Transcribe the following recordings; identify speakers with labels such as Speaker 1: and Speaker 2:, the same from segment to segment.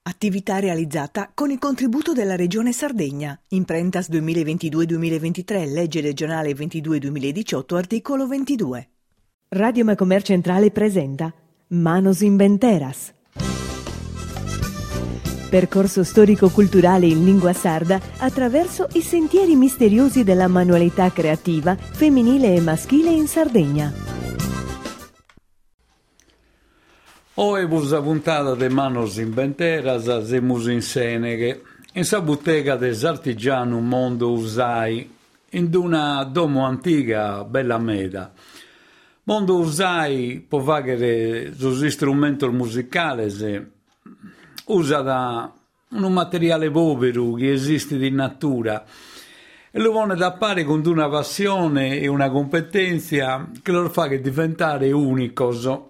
Speaker 1: Attività realizzata con il contributo della Regione Sardegna. Imprentas 2022-2023, legge regionale 22-2018, articolo 22. Radio Macomer Centrale presenta Manos Inventeras. Percorso storico-culturale in lingua sarda attraverso i sentieri misteriosi della manualità creativa femminile e maschile in Sardegna.
Speaker 2: Oe busa puntata de Manos Inventeras, semus in Seneghe, in sa bottega des artigianu Mondo Usai, in una domo antica bella meda. Mondo Usai può fare sus istrumentos musicales, usa da un materiale povero che esiste in natura e lo vuole da pari con una passione e una competenza che lo fa diventare unico.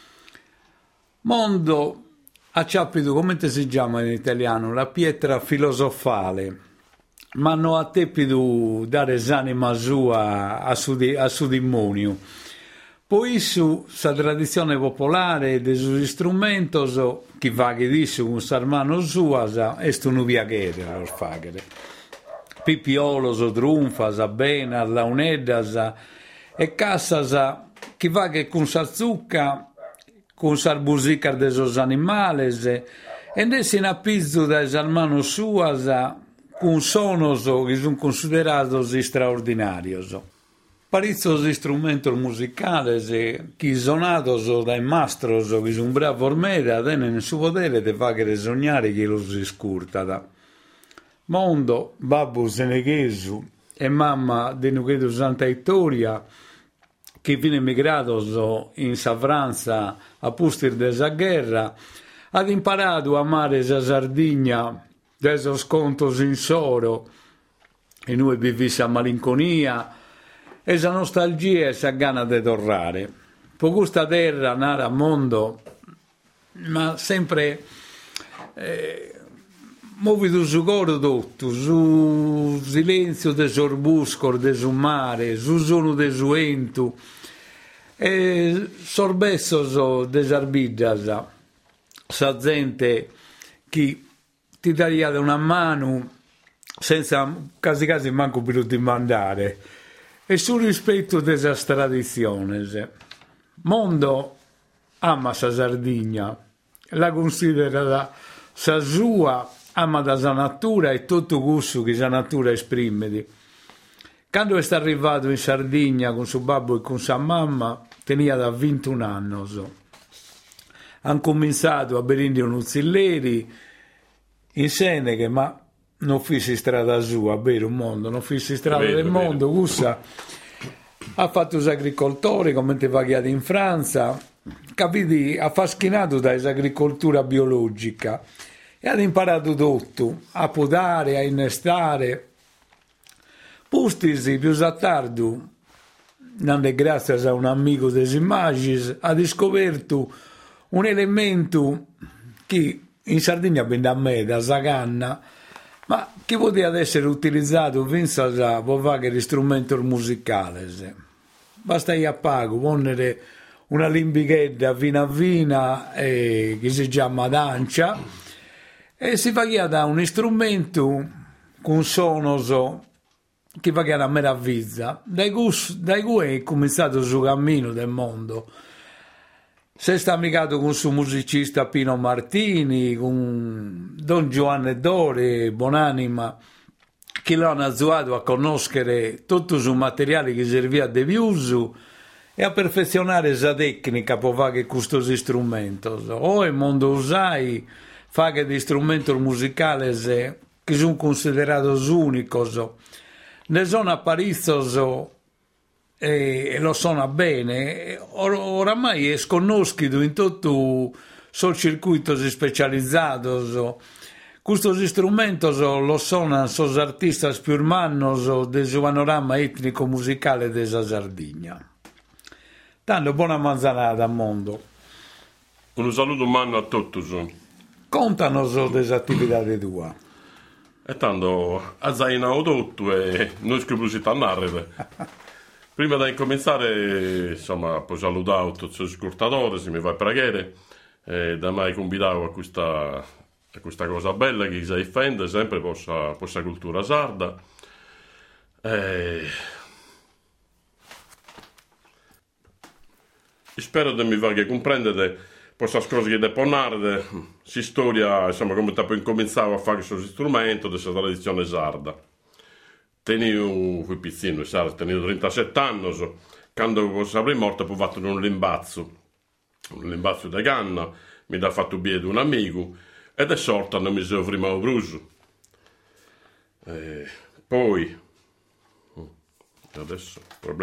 Speaker 2: Mondo ha capito, come si chiama in italiano, la pietra filosofale, ma non ha tepido dare s'anima sua a su demonio. Poi su sa tradizione popolare dei suoi strumenti, chi fa che dice con s'armano sua, è un viaghere a fare. Pipiolos, trunfas, benas, launeddas e cassas, chi fa che con sa zucca, con sarbusicar de esos animales, e nessi in appizzo da esarmano suas, con sonos che sono considerados straordinarios. Parizzos istrumentos musicales che sonados dai mastros che sono bravo meda tenen su potere de fagere sognare che los scurtada. Mondo, babbo seneghesu e mamma de Nuchedu Santa Vittoria, che viene emigrato in Savranza a pustir de sa guerra, ha imparato a amare sa Sardigna de esos contos in soro, e noi vivisse a malinconia, e sa nostalgia e sa gana de torrare. Po questa terra nara mondo, ma sempre movido su coro tutto, su silenzio de sorbuscor de su mare, su suono de su entu, e sorbessos de sarbiddas, sa gente che ti taglia una mano senza quasi manco più di mandare, e sul rispetto delle tradizioni. Mondo ama sa Sardigna, la considera sa sua, ama da sa natura e tutto gusto che sa natura esprime. Quando è arrivato in Sardegna con suo babbo e con sua mamma, tenia da 21 anni. Han cominciato a Berindi Nuzzilleri in Seneghe, ma non fissi strada sua, vero mondo, non fissi strada del mondo, Gussa ha fatto gli agricoltori, come te vaghiati in Francia, capiti, affaschinato dall'agricoltura biologica e ha imparato tutto, a podare, a innestare. Pustisi più tardi, grazie a un amico des immagini, ha scoperto un elemento che in Sardegna vende a me, da Saganna, ma che poteva essere utilizzato pensa per fare strumenti musicali. Basta a pago, ponere una limbichetta fino a vina che si chiama dancia e si fa da un strumento con sonos che fa una meraviglia. Dai cui è cominciato il suo cammino del mondo. Si sta amicato con suo musicista Pino Martini, con Don Giovanni Dore, buonanima, che lo hanno aiutato a conoscere tutto il materiale che serviva di uso e a perfezionare la tecnica per fare questo strumento. O il mondo usai fa di strumenti musicali che sono considerati unici, ne sono apparizzoso e lo suona bene, oramai è sconosciuto in tutto sul circuito specializzato. Questi strumenti lo suonano gli artisti più urbanos del panorama etnico musicale della Sardegna. Tanto buona manzanata al mondo.
Speaker 3: Un saluto umano a tutti.
Speaker 2: Contanos delle attività tue.
Speaker 3: E tanto a zainao tutto e non scrivusita a narrare. Prima di cominciare, insomma, poi salutare tutti gli ascoltatori, se mi fa pregare, da mai convidato a questa è questa cosa bella che si difende sempre questa cultura sarda. Spero di mi fare comprendere queste cose che devo narrare, si storia, insomma, come incominciavo a fare questo strumento, questa tradizione sarda. Fui piccino, tenivo 37 anni, quando sono morto ho fatto un limbazzo di canna, mi ha fatto bere un amico, ed è sorta non mi sono prima bruso. Poi, adesso,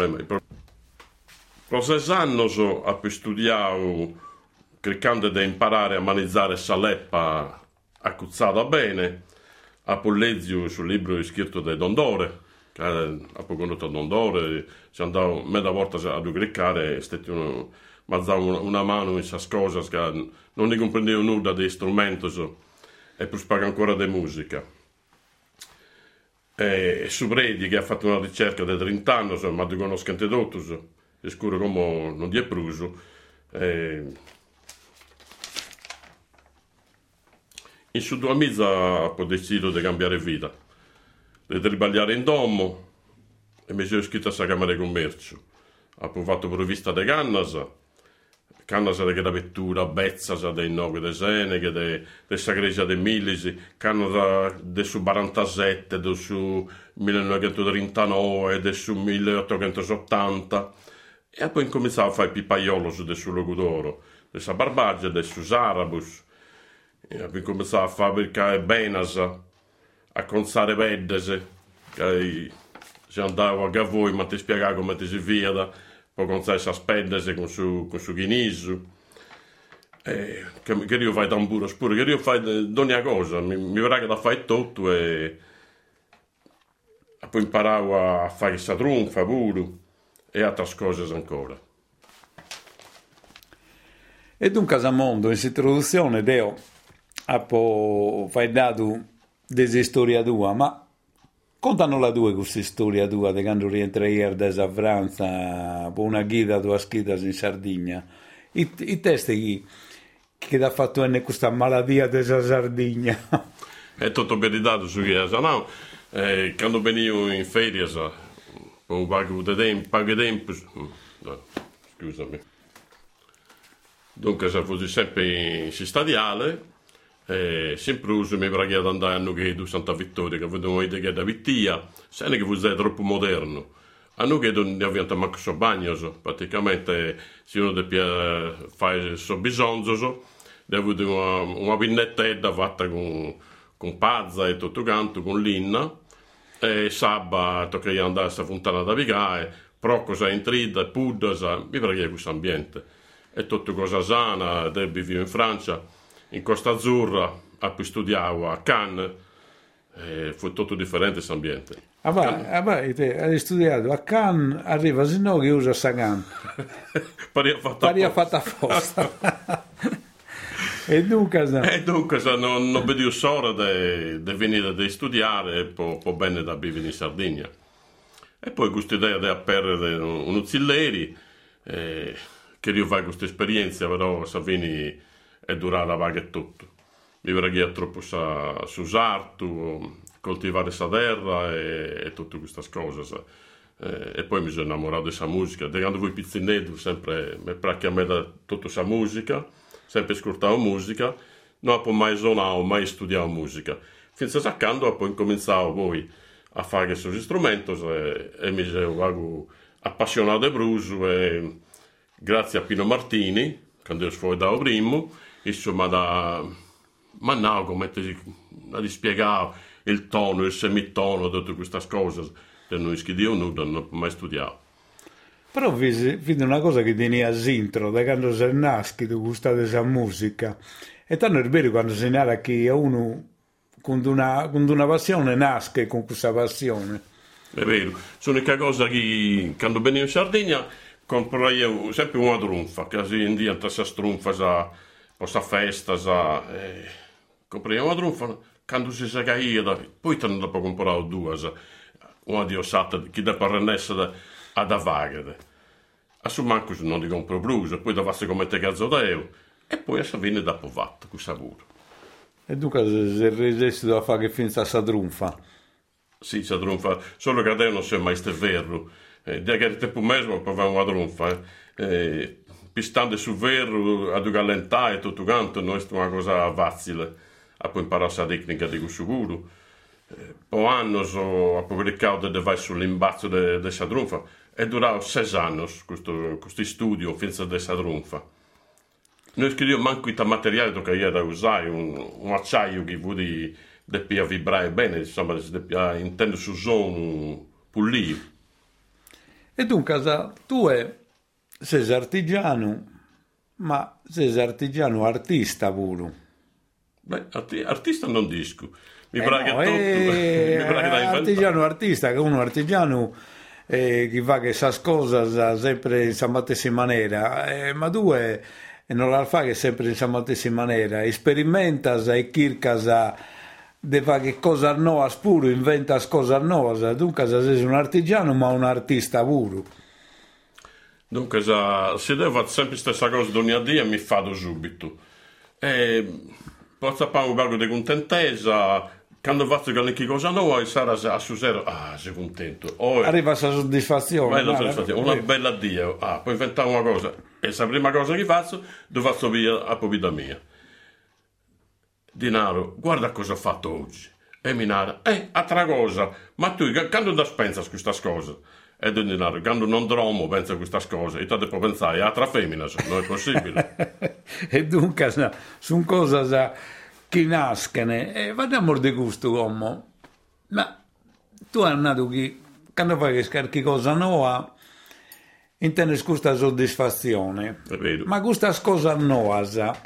Speaker 3: per 6 anni ho studiato, cercando di imparare a maneggiare questa leppa accuzzata bene, a Pollezio sul libro scritto da Dondore, che ha conosciuto Dondore, ci andavo mezza volta a cliccare e mi ha dato una mano in queste cose, che non ne comprendevo nulla di strumenti e poi spiego ancora di musica. E su Bredi, che ha fatto una ricerca da 30 anni, ma ti conosco anche tutti, è scuro come non ti è pruso. In su 2 mesi ho deciso di cambiare vita, di ribagliare in domo e mi sono iscritto a Camera di Commercio. Ho fatto provvista di cannas di vettura, bezzas dei Noghe de Sene, di Sagresia de Milisi, cannas del su 47, del su 1939, del su 1880. E poi incominciavo a fare pipaiolo del su Logudoro, del sa Barbagia, del su Sarabus. E poi cominciavo a fabbricare benas, a consare vedese, che se andavo a Gavoi, ma ti spiegavo come ti si via, poi consare saspendese con su Ghinisu. Che io fai tamburo spuro, che io fai di ogni cosa, mi verrà che da fare tutto e poi imparavo a fare questa trunfa pure e altre cose ancora.
Speaker 2: E dunque a mondo, in introduzione, Deo, fai dato delle storie tua, ma contano la tua questa storia tua di quando rientrai da Franza per una guida tua scritta in Sardegna. I testi che ti ha fatto questa malattia della Sardegna?
Speaker 3: È tutto verità su che no? Quando venivo in ferie, per un paio di tempo, scusami. Dunque, se fossi sempre in stadiale, sempre uso mi preghi ad andare a Nughedo Santa Vittoria, che vedo un'idea che da Vittia, se non che fosse troppo moderno. A Nughedo non abbiamo manco so bagno, praticamente se uno deve fare il suo bisogno, deve avere una pinnettetta fatta con pazza e tutto canto, con linna, e sabba tocca andare a questa fontana da picare, però cosa intrida, pudda, mi preghi questo ambiente. È tutto cosa sana, vivo in Francia, in Costa Azzurra, poi studiavo a Cannes, fu tutto differente questo ambiente.
Speaker 2: Hai studiato a Cannes, arriva se no che usa Sagan.
Speaker 3: Paria
Speaker 2: fatta apposta. E dunque
Speaker 3: non vedo solo di venire a studiare e poi bene da vivere in Sardegna. E poi questa idea di aprire un uccelleri, che io faccio questa esperienza, però Savini è durata vaga e tutto. Mi preghi troppo su sarto, coltivare questa terra e tutte queste cose. E poi mi sono innamorato di questa musica. Da quando voi pizzinetti, sempre mi piace a me tutta questa musica, sempre ascoltavo musica, non ho mai suonato, mai studiato musica. Finché a quando poi incominciavo poi a fare questi strumenti e mi sono appassionato di blues e grazie a Pino Martini, quando io sfogliavo prima, insomma ma no, come ti spiegavo il tono, il semitono, tutte queste cose che non studiavo nulla, non ho mai studiato.
Speaker 2: Però vedi una cosa che tieni a intro, da quando sei nasci, tu gustavi questa musica, e tanto è vero quando si narra che uno con una passione nasce con questa passione.
Speaker 3: È vero, sono l'unica cosa che quando venivo in Sardegna compravo sempre una trunfa, che in dia questa trunfa, questa festa, compravo una trunfa, quando si caia, poi dopo compravo due, una di osata, che da parrenessa ad avagare. A su manco non ti compro blues, poi dovessi come te cazzoteo, e poi a Savini dopo fatto, con sapore.
Speaker 2: E dunque se resesti da fare che finza sa trunfa.
Speaker 3: Sì, sa trunfa, solo che adesso non sia mai ste vero. Da che tempo mesmo avevamo una trunfa. Pistando sul vero, ad galentà e tutto quanto, non è una cosa facile. A poi imparare la tecnica di sicuro. Poi anni ho pubblicato delle vai sull'imbazzo della trunfa. È durato 6 anni questo studio, finza della trunfa. Noi scriviamo manco il materiale che io da usare, un acciaio che vuole deppia vibrare bene, insomma, deppia intendo su suono pulito.
Speaker 2: E dunque, tu sei artigiano, ma sei artigiano artista pure.
Speaker 3: Beh, artista non disco. Mi
Speaker 2: No, artigiano artista, che uno artigiano che fa che sa cosa sempre in sa stessa maniera, ma due non la fa che sempre in sa stessa maniera, sperimenta e cerca di fare che cosa nuova pure, inventa cosa nuova, dunque sei un artigiano ma un artista pure.
Speaker 3: Dunque, se devo fare sempre la stessa cosa ogni giorno, mi fado subito. Poi sapere un po' di contentezza. Quando faccio qualche cosa nuova, sarà a su zero, sei contento.
Speaker 2: Arriva la soddisfazione.
Speaker 3: Una bella Dio. Poi inventare una cosa. E la prima cosa che faccio, lo faccio via a vita mia. Denaro, guarda cosa ho fatto oggi. E Minara, altra cosa. Ma tu, quando da pensa a questa cosa? E Denaro, quando non dormo, penso a questa cosa. E te puoi pensare, altra femmina, non è possibile.
Speaker 2: E dunque, sono cose che nascono, e vediamo di gusto uomo. Ma tu hai nato che quando fai che scarichi cosa nuova intendi questa soddisfazione,
Speaker 3: è vero.
Speaker 2: Ma questa cosa nuova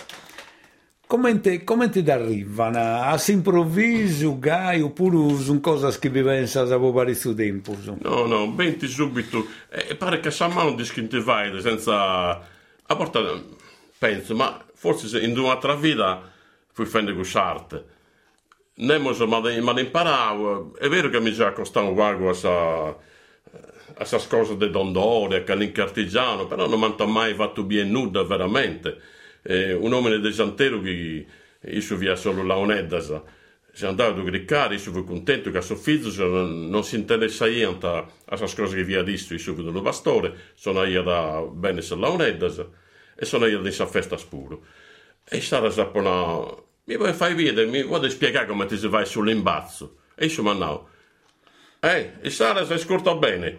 Speaker 2: come ti arrivano? A improvviso, gai, oppure sono cose che vi pensano da parecchio tempo?
Speaker 3: No, venti subito, pare che sa mano di vai senza a volte penso, ma forse in un'altra vita fui fare quest'arte. Nemmeno ma imparavo. È vero che mi già costava un a queste cose di dondore, che l'artigiano, però non mi ha mai fatto bene nulla veramente. Un uomo del Santero che io via solo la onedda, si è andato a griccare, io sono contento che a suo figlio non si interessa niente a queste cose che vi ha detto, io sono venuto pastore, sono io da bene sulla onedda e sono io di questa festa spuro. E stava sapendo, mi vuoi fare vedere, mi vuoi spiegare come ti si vai sull'imbazzo? E io mi no. E Sara si scorta bene.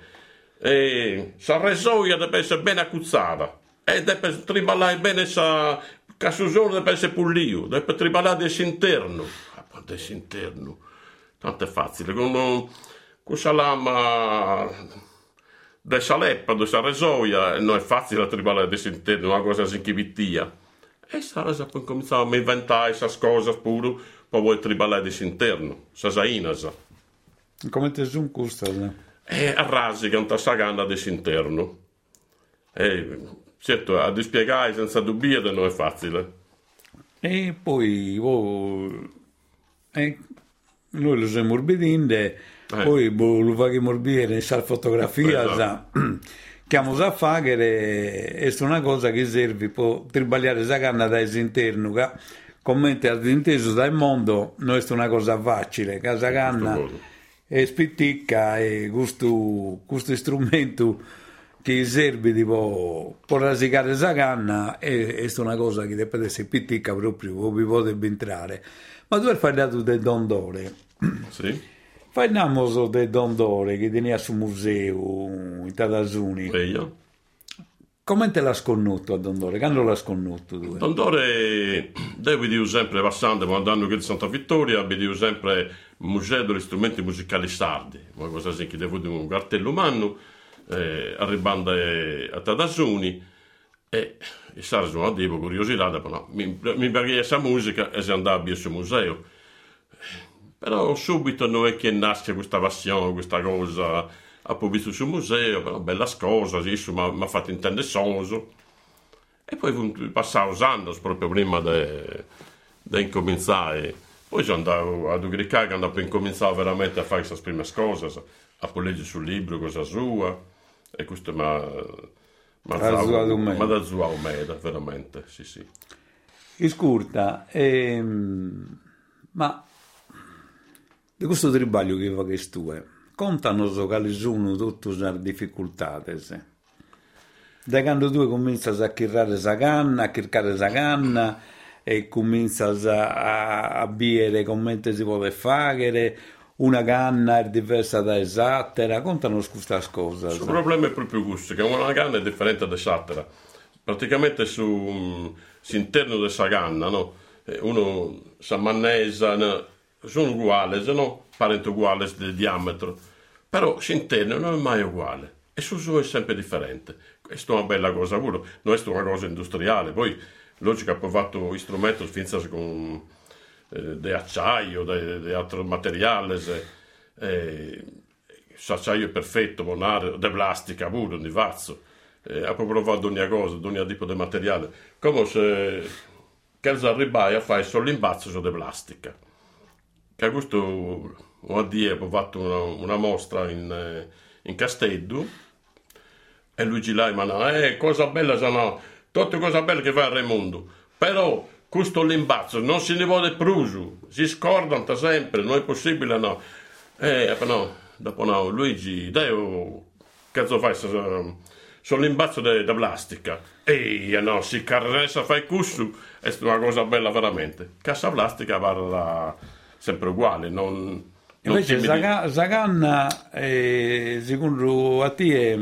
Speaker 3: Sa resoia deve essere ben accuzzata. E deve triballare bene sa casusone deve essere pulito. Deve triballare dall'interno. Dall'interno. Tanto è facile. Con questa lama da saleppa, da sa resoia, non è facile triballare dall'interno, una cosa sinchivittia. E Sara poi cominciava a inventare queste cose pure, poi vuoi triballare dall'interno, sasainas.
Speaker 2: Come ti sono costose?
Speaker 3: A rasi che non ti saganda dall'interno. Certo, a dispiegare senza dubbio non è facile.
Speaker 2: E poi noi lo siamo morbidinde, poi lo fai morbidire in sal fotografia, che a fare è una cosa che serve per triballare la canna dall'interno, che commenti all'inteso dal mondo non è una cosa facile, che la canna è spitticca e questo strumento che serve per rasicare la canna è una cosa che deve essere spitticca proprio, vi potrebbe entrare. Ma tu hai parlato del dondore.
Speaker 3: Sì.
Speaker 2: Parliamo del dondore che tenia sul museo in Tadasuni.
Speaker 3: Io.
Speaker 2: Come te l'ha sconnuto a dondore? Quando l'ha sconnuto?
Speaker 3: Dondore, devo dire sempre, passando, andando qui di Santa Vittoria, vedo sempre Museo degli strumenti musicali sardi, una cosa così che devo dire un cartello umano, arrivando a Tadasuni, e sarà una devo curiosità, no, mi perché questa musica e si andava a questo museo. Però subito non è che nasce questa passione, questa cosa, ho visto sul museo, però bella cosa, mi ha fatto intendere sonso. E poi passavo usando proprio prima di incominciare. Poi sono andato ad Ugricare, quando ho incominciato veramente a fare queste prime cose, a leggere sul libro cosa sua, e questo mi ha dato zua umeda, veramente, sì.
Speaker 2: Ascolta, Ma di questo tribaglio che fa che tu contano quali sono tutte le difficoltà. Da quando tu cominci a chircare la canna, a cercare la canna e cominci a bere come si può fare, una canna è diversa da esattera, contano queste cose.
Speaker 3: Il problema è proprio questo, che una canna è differente da esattera. Praticamente sull'interno della canna, no? Uno sa mannesa, no? Sono uguali, no? Parenti uguali di diametro, però l'interno non è mai uguale e l'uso è sempre differente. Questa è una bella cosa pure, non è una cosa industriale. Poi, logico, ha provato strumenti finza con di acciaio, di altri materiali, l'acciaio è perfetto, di plastica pure, di vazzo. Ha provato ogni cosa, ogni tipo di materiale. Come se che arrivai a fare solo l'imbazzo di plastica. Che a questo un dia ho fatto una mostra in Castello e lui là ma no, cosa bella sono, tutte cose belle che fa il mondo, però questo l'imbazzo non si ne vuole più, si scordano sempre, non è possibile no. No, dopo no, Luigi, dai, cazzo fai sull'imbazzo da plastica? No, si carressa fai questo, è una cosa bella veramente. Cassa plastica parla sempre uguale, non
Speaker 2: invece la canna, secondo a te,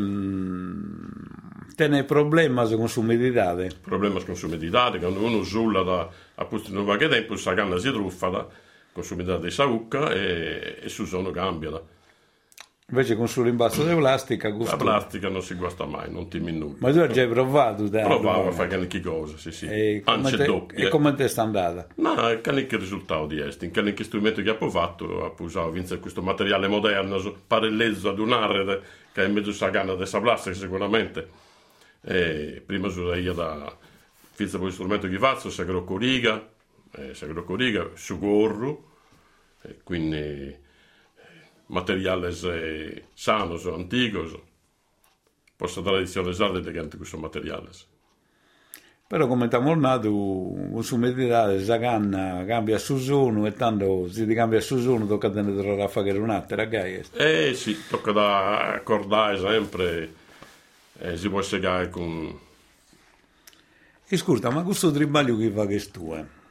Speaker 2: tiene problema con l'umidità?
Speaker 3: Problema con l'umidità, quando uno sulla da appunto in un qualche tempo, la canna si truffa con l'umidità di saucca e su sono cambia.
Speaker 2: Invece con sull'imbasso di plastica
Speaker 3: la plastica non si guasta mai, non ti minuti.
Speaker 2: Ma tu hai già provato?
Speaker 3: Provavo a fare qualche cosa, sì.
Speaker 2: E come ti è andata?
Speaker 3: Ma qualche risultato di est, in qualche strumento che ha provato, ha usato questo materiale moderno, parallelo ad un'arre che è in mezzo alla canna della plastica sicuramente. Prima usavo io da finza poi strumento che faccio, sagrocoriga, su gorro, quindi materiales sanos, antigos, possa tradizione sarda che anche questo materiales.
Speaker 2: Però come stiamo nato, l'umidità della canna cambia su zona e tanto se ti cambia su zona tocca tenere a fare un'altra gaia.
Speaker 3: Sì, tocca da accordare sempre, si può segare con...
Speaker 2: Ascolta, ma questo tribaglio che fa che tu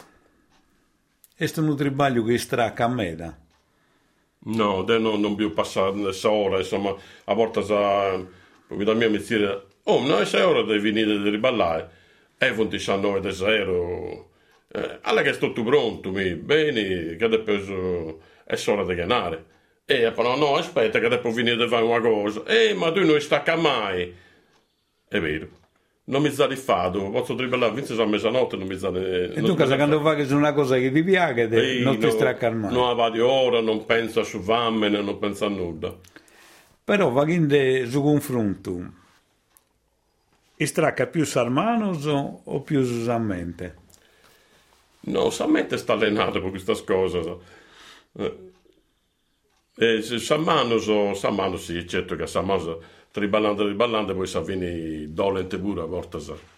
Speaker 2: è un tribaglio che stracca a metà?
Speaker 3: No, non più passare ora, insomma, a volte da mia mi dire, non è ora di venire di riballare, è 19:00, alla che è tutto pronto, bene, che adesso è ora di ganare. Però no, aspetta che devo venire di fare una cosa, ma tu non stacca mai. È vero. Non mi sa di fatto, posso triballare finché a mezzanotte, non mi sa di...
Speaker 2: E tu quando fai che è una cosa che ti piace, non ti stracca mai?
Speaker 3: Non va di ora, non pensa su vammene, non pensa a nulla.
Speaker 2: Però facendo su confronto, stracca più Sarmanos o più Sammente?
Speaker 3: No, Sammente sta allenato per questa cosa. Sammanos sì, certo che Sammanos... Triballante, poi si viene dolente pure a volte.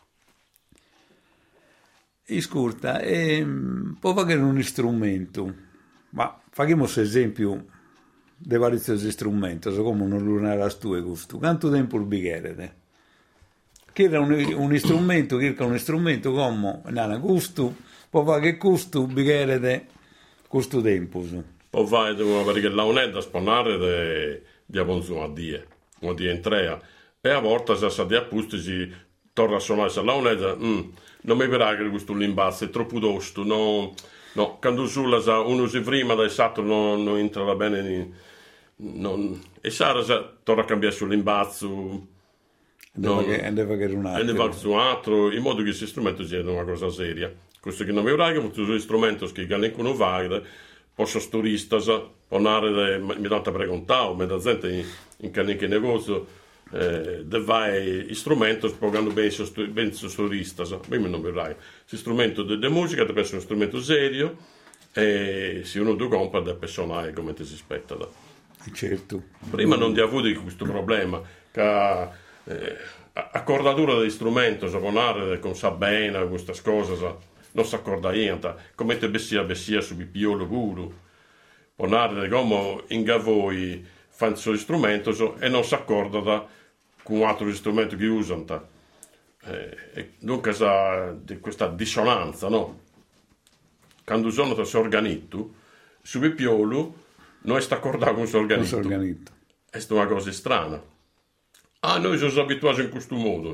Speaker 2: Ascolta, può fare un strumento, ma facciamo esempio di vari strumenti, come non lunare tu e gusto. Quanto tempo il bicchiere? Che era un strumento, come non gusto, può fare che gusto, bicchiere questo tempo.
Speaker 3: Può fare perché la un'edda sponare di avanzare a die. Una di entrea e a volte se sa di appusti si torna a suonare la un'edda non mi verrà che questo l'imbasso è troppo tosto no quando sulla uno si prima dal satto non entra bene e Sara torna a cambiare sull'imbasso e ne va su altro in modo che questo strumento sia una cosa seria questo che non mi verrà che questo strumento che non va posso turista ponare mi dà preguntare mi dà gente in qualche negozio vai strumento pagando bene il turista non verrai questo strumento di musica deve essere uno strumento serio e se uno lo compra deve personale come ti si aspetta
Speaker 2: certo
Speaker 3: prima non ti ha avuto questo problema che accordatura di strumento suonare con sabena queste cose non si accorda niente, come te bessia su pipiolo puro, ponare come in gavoi fanno il suo strumento e non si accorda con altri strumenti che usano. Dunque di questa dissonanza, no? Quando sono si organitto, su pipiolo non si accorda con il suo organitto. È una cosa strana. Noi siamo abituati in questo modo,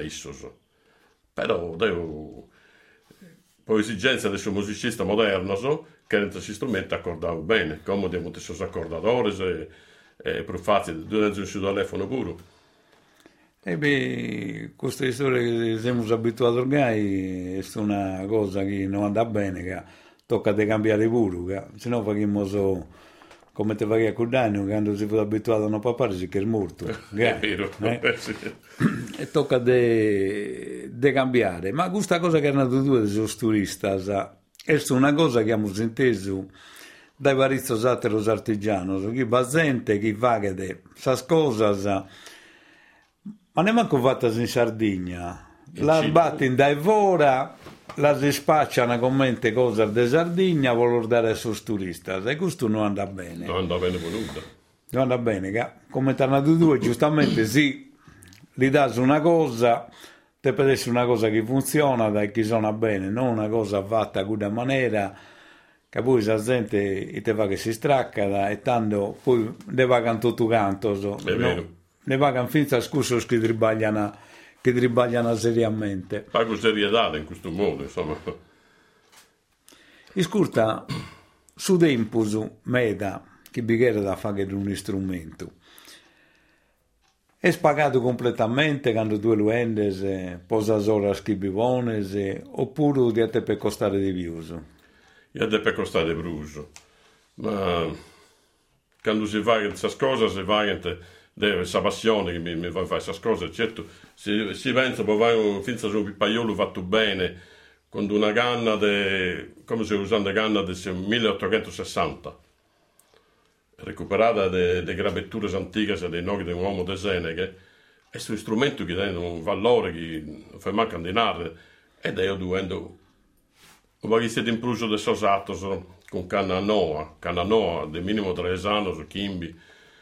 Speaker 3: però per esigenza del suo musicista moderno, che questi strumenti accordavo bene, come abbiamo i suoi accordatori e per fatti durante il suo telefono pure.
Speaker 2: Questa storia che siamo abituati ormai è una cosa che non andrà bene, che tocca di cambiare pure, se no facciamo come te fai a Cudagno, quando si fu abituato a non papare si che è morto.
Speaker 3: È vero.
Speaker 2: Sì. E tocca di cambiare. Ma questa cosa che hanno detto dei suoi turisti è una cosa che abbiamo sentito dai vari altri artigiani, chi va gente, chi fa che queste cose, ma ne manco fatte in Sardegna, la sbattono dai fuori, la si spacciano come cose di Sardegna, vogliono dare ai suoi turisti, e questo non andrà bene.
Speaker 3: Non andrà bene per nulla.
Speaker 2: Non andrà bene, come ti hanno detto tu, giustamente sì, gli dai una cosa, te per essere una cosa che funziona, da chi suona bene, non una cosa fatta in quella maniera, che poi la gente te fa che si stracca, e tanto poi ne pagano tutto canto,
Speaker 3: È vero.
Speaker 2: Ne pagano finta scusa che tribagliano seriamente.
Speaker 3: Pago serietà in questo modo, insomma.
Speaker 2: Iscurta, su tempo, meda, che bighere da fare un strumento. È spagato completamente quando tu lo vendi, posa solo a schibivone, oppure di te per costare di più?
Speaker 3: Io deve costare bruso, ma quando si fa queste cose, si fa deve questa passione che mi fa fare queste cose, certo, si pensa che fare finza su un pipaiolo fatto bene, con una canna, come si usando canna del 1860, recuperata delle gravetture antiche dei noghi di un uomo di Seneghe, è un strumento che dà un valore che non fa mai candinare, ed io dovendo, ma che siete in pluso del sosato con canna noa, di minimo 3 anni, su Kimbi.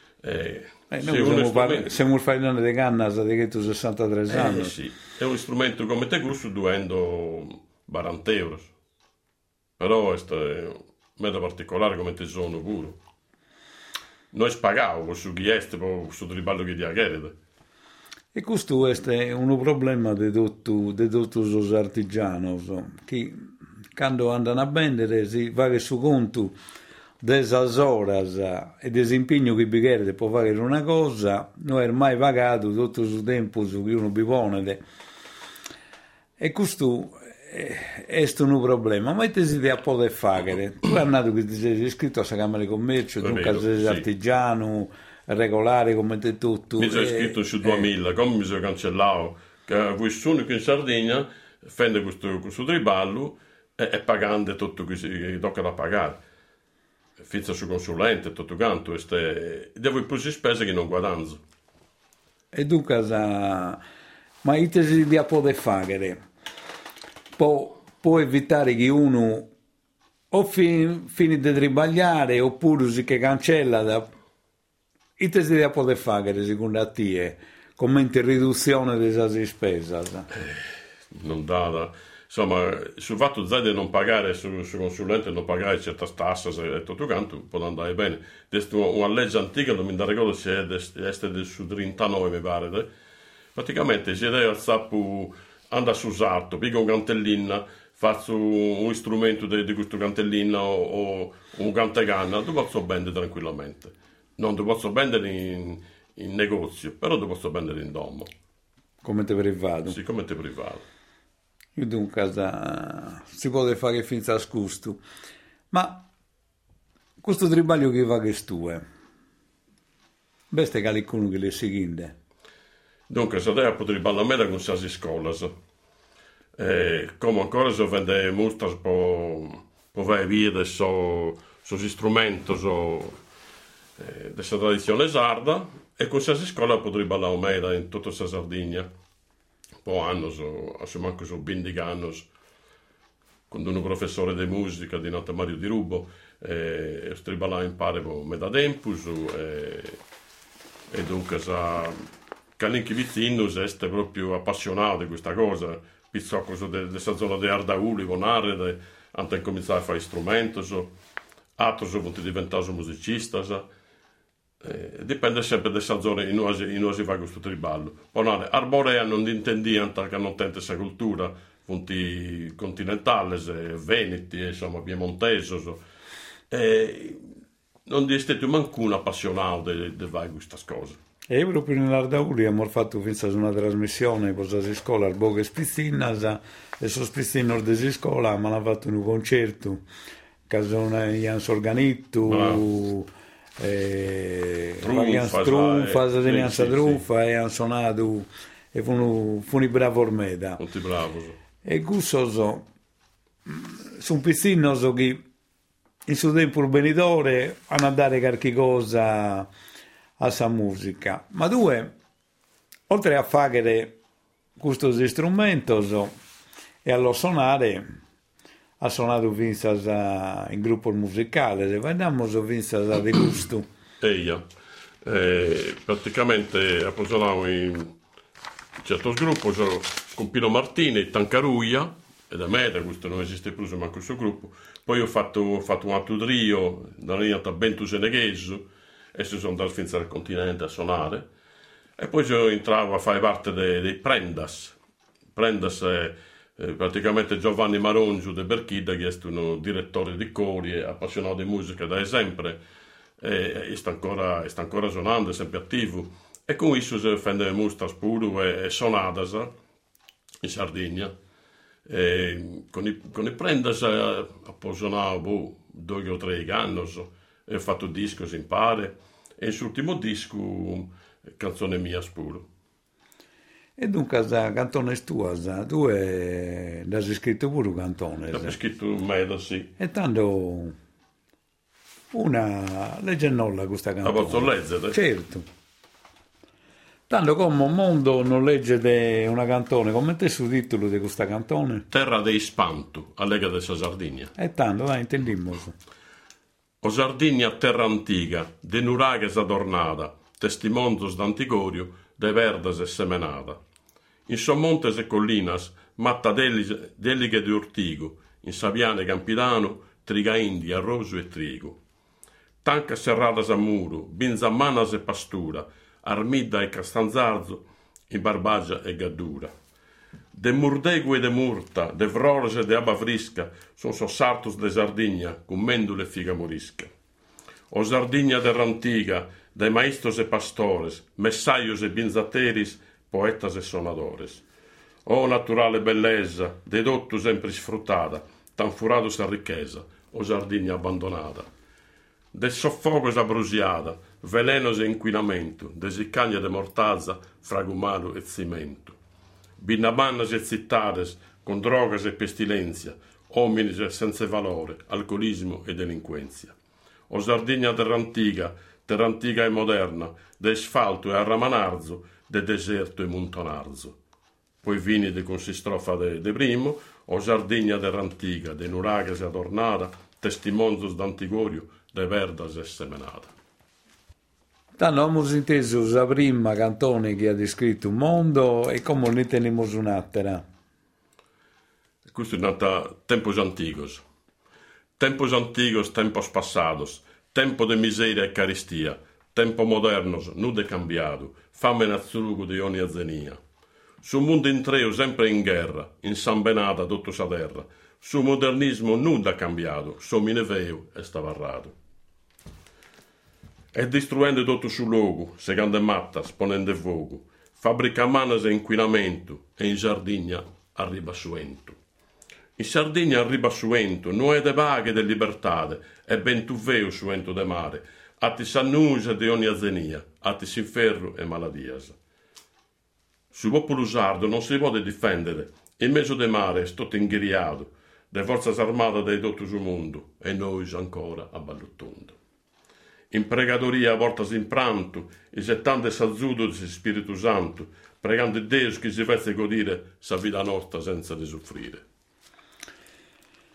Speaker 2: Siamo parlando di canna di 63 anni.
Speaker 3: Sì, è un strumento come te gusto dovendo 40 euro, però è molto particolare come te sono pure. Noi spagavo su chi è, su riballo che ti agherede.
Speaker 2: E questo è un problema di tutti gli artigiani, che quando andano a vendere si fa su conto delle ore e dell'impegno che bighere può fare una cosa, non è mai pagato tutto il tempo su cui uno bipone. E questo è un problema, ma te si deve poter fare. Tu hai nato che ti sei iscritto a Camera di Commercio, tu sei artigiano regolare come te tutto.
Speaker 3: Mi sono iscritto su 2000, come mi sono cancellato, che nessuno che in Sardegna fende questo triballo e pagando tutto che tocca da pagare. Fizza su consulente, tutto quanto, devo i più spese che non guadagno.
Speaker 2: E dunque, ma io te si deve poter fare. Può evitare che uno o fini di tribagliare oppure si che cancella e te si deve poter fare secondo te come riduzione delle spese
Speaker 3: non dà insomma sul fatto di non pagare su consulente non pagare certe tasse e tutto quanto può andare bene. Una legge antica non mi ricordo se è del su 39 mi pare praticamente si deve andare su usato piega un cantellino faccio un strumento di questo cantellino o un canteganna tu posso vendere tranquillamente, non ti posso vendere in negozio, però ti posso vendere in domo
Speaker 2: come te privato.
Speaker 3: Sì, come te privato.
Speaker 2: Io dunque si può fare finza a scusto, ma questo tribaglio che fa che tu beste qualcuno che le seguinde.
Speaker 3: Dunque, se deve poter ballare con queste scuole, come ancora si vende mostre per fare via dei strumenti della tradizione sarda, e con queste scuole potrei ballare meglio in tutta la Sardegna. Poi hanno, se manco sono 20 anni, con un professore di musica di nome Mario Di Rubo, e striballare in pare me da tempus, e dunque Calinchi Vizinus è proprio appassionato di questa cosa, pizzocco di questa zona di Ardauli, Vonare, anche cominciare a fare strumenti, altri sono diventati musicisti, dipende sempre da questa zona in cui si fa questo triballo. Vonare, Arborea non intendiamo che non tenta questa cultura, punti continentali, veneti, insomma, piemontesi, non è stato mancuno appassionato di fare queste cose.
Speaker 2: E proprio nell'Ardauli abbiamo fatto una trasmissione per la scuola al Boghe Spizzinnas, e sono Spizzinnor di scuola mi hanno fatto un concerto casone Ian Sorganittu, Truffa, e hanno suonato, e fu un bravo ormeda.
Speaker 3: Molto bravo.
Speaker 2: E questo sono Spizzinnor che in suo tempo il benitore hanno a dare qualche cosa a sa musica, ma due, oltre a fare questi strumenti e a lo suonare, ha suonato vinzas in gruppo musicale, se vediamo vinzas di gusto.
Speaker 3: Praticamente ha suonato in certi gruppi, con Pino Martini, Tancaruia, e da me, questo non esiste più, ma questo gruppo. Poi ho fatto un altro trio, da lì a Bentu Seneghese, e si sono andati fin al continente a suonare. E poi io entravo a fare parte dei Prendas. Prendas è praticamente Giovanni Marongio de Berchida, che è un direttore di cori, appassionato di musica da sempre, e sta ancora suonando, è sempre attivo. E con questo si fende mostras pure e suonadas in Sardegna. Con i Prendas ho suonato 2 o 3 anni, e ho fatto disco in pare, e il suo ultimo disco canzone mia spuro.
Speaker 2: E dunque la cantone tua, tu hai scritto pure un cantone?
Speaker 3: Ho scritto un meda, sì.
Speaker 2: E tanto una leggendola questa canzone.
Speaker 3: La posso leggere?
Speaker 2: Certo. Tanto come un mondo non legge una cantone, come te sul titolo di questa cantone?
Speaker 3: Terra dei Spantu, allega della Sardegna.
Speaker 2: E tanto, dai, intendiamo.
Speaker 3: O Sardegna terra antica, de nuraghes adornada, testimondos d'antigorio, de verdes e semenada. In sommontes e collinas, matta deliche di ortigo, in saviane campidano, triga indi, arroso e trigo. Tanca serradas a muro, binzamanas e pastura, armida e castanzarzo, in barbagia e gaddura. De murdego e de murta, de vrores e de aba frisca, son sossartus de Sardegna, con mendule e figa morisca. O Sardegna terrantiga, de maestros e pastores, messaios e binzateris, poetas e sonadores. O naturale bellezza, de dotto sempre sfruttata, tan furados a ricchezza, o Sardegna abbandonata. De soffocos abrusiada, velenos e inquinamento, de siccagna de mortazza, fragumano e cimento. Binabannas e zittades, con drogas e pestilenza, homines senza valore, alcolismo e delinquenza. O Sardegna terrantiga e moderna, de asfalto e arramanarzo, de deserto e montonarzo. Poi vini de consistrofa de primo, o Sardegna terrantiga, de nuraghes e adornada, testimonzos d'antigorio, de verdas e semenada.
Speaker 2: Tanto abbiamo inteso la prima cantone che ha descritto un mondo e come ne teniamo un'altra.
Speaker 3: Questo è nata tempos antigos. Tempos antigos, tempos passados, tempo de miseria e caristia, tempo modernos, nude cambiado, fame nazzurugo di ogni azenia. Su mondo intreo sempre in guerra, in sambenata tutto sa terra, su modernismo nuda cambiado, so mineveo e stavarrado. E distruendo tutto sul luogo, segando matta, sponendo fuoco, fabbrica manas e inquinamento, e in Sardegna arriva suento. In Sardegna arriva suento, non è de vaghe de libertade, e ben tu veo suento de mare, atti s'annusa di ogni azenia, atti s'inferro e maladias. Su popolo sardo non si può difendere, in mezzo de mare è stato inghiriato, de forze armate dei tutto sul mondo, e noi ancora a ballottondo. In pregatoria a voltas in pranto, i 70 s'azzudo di Spirito Santo, pregando Dio che si faccia godere sa vita nostra senza di soffrire.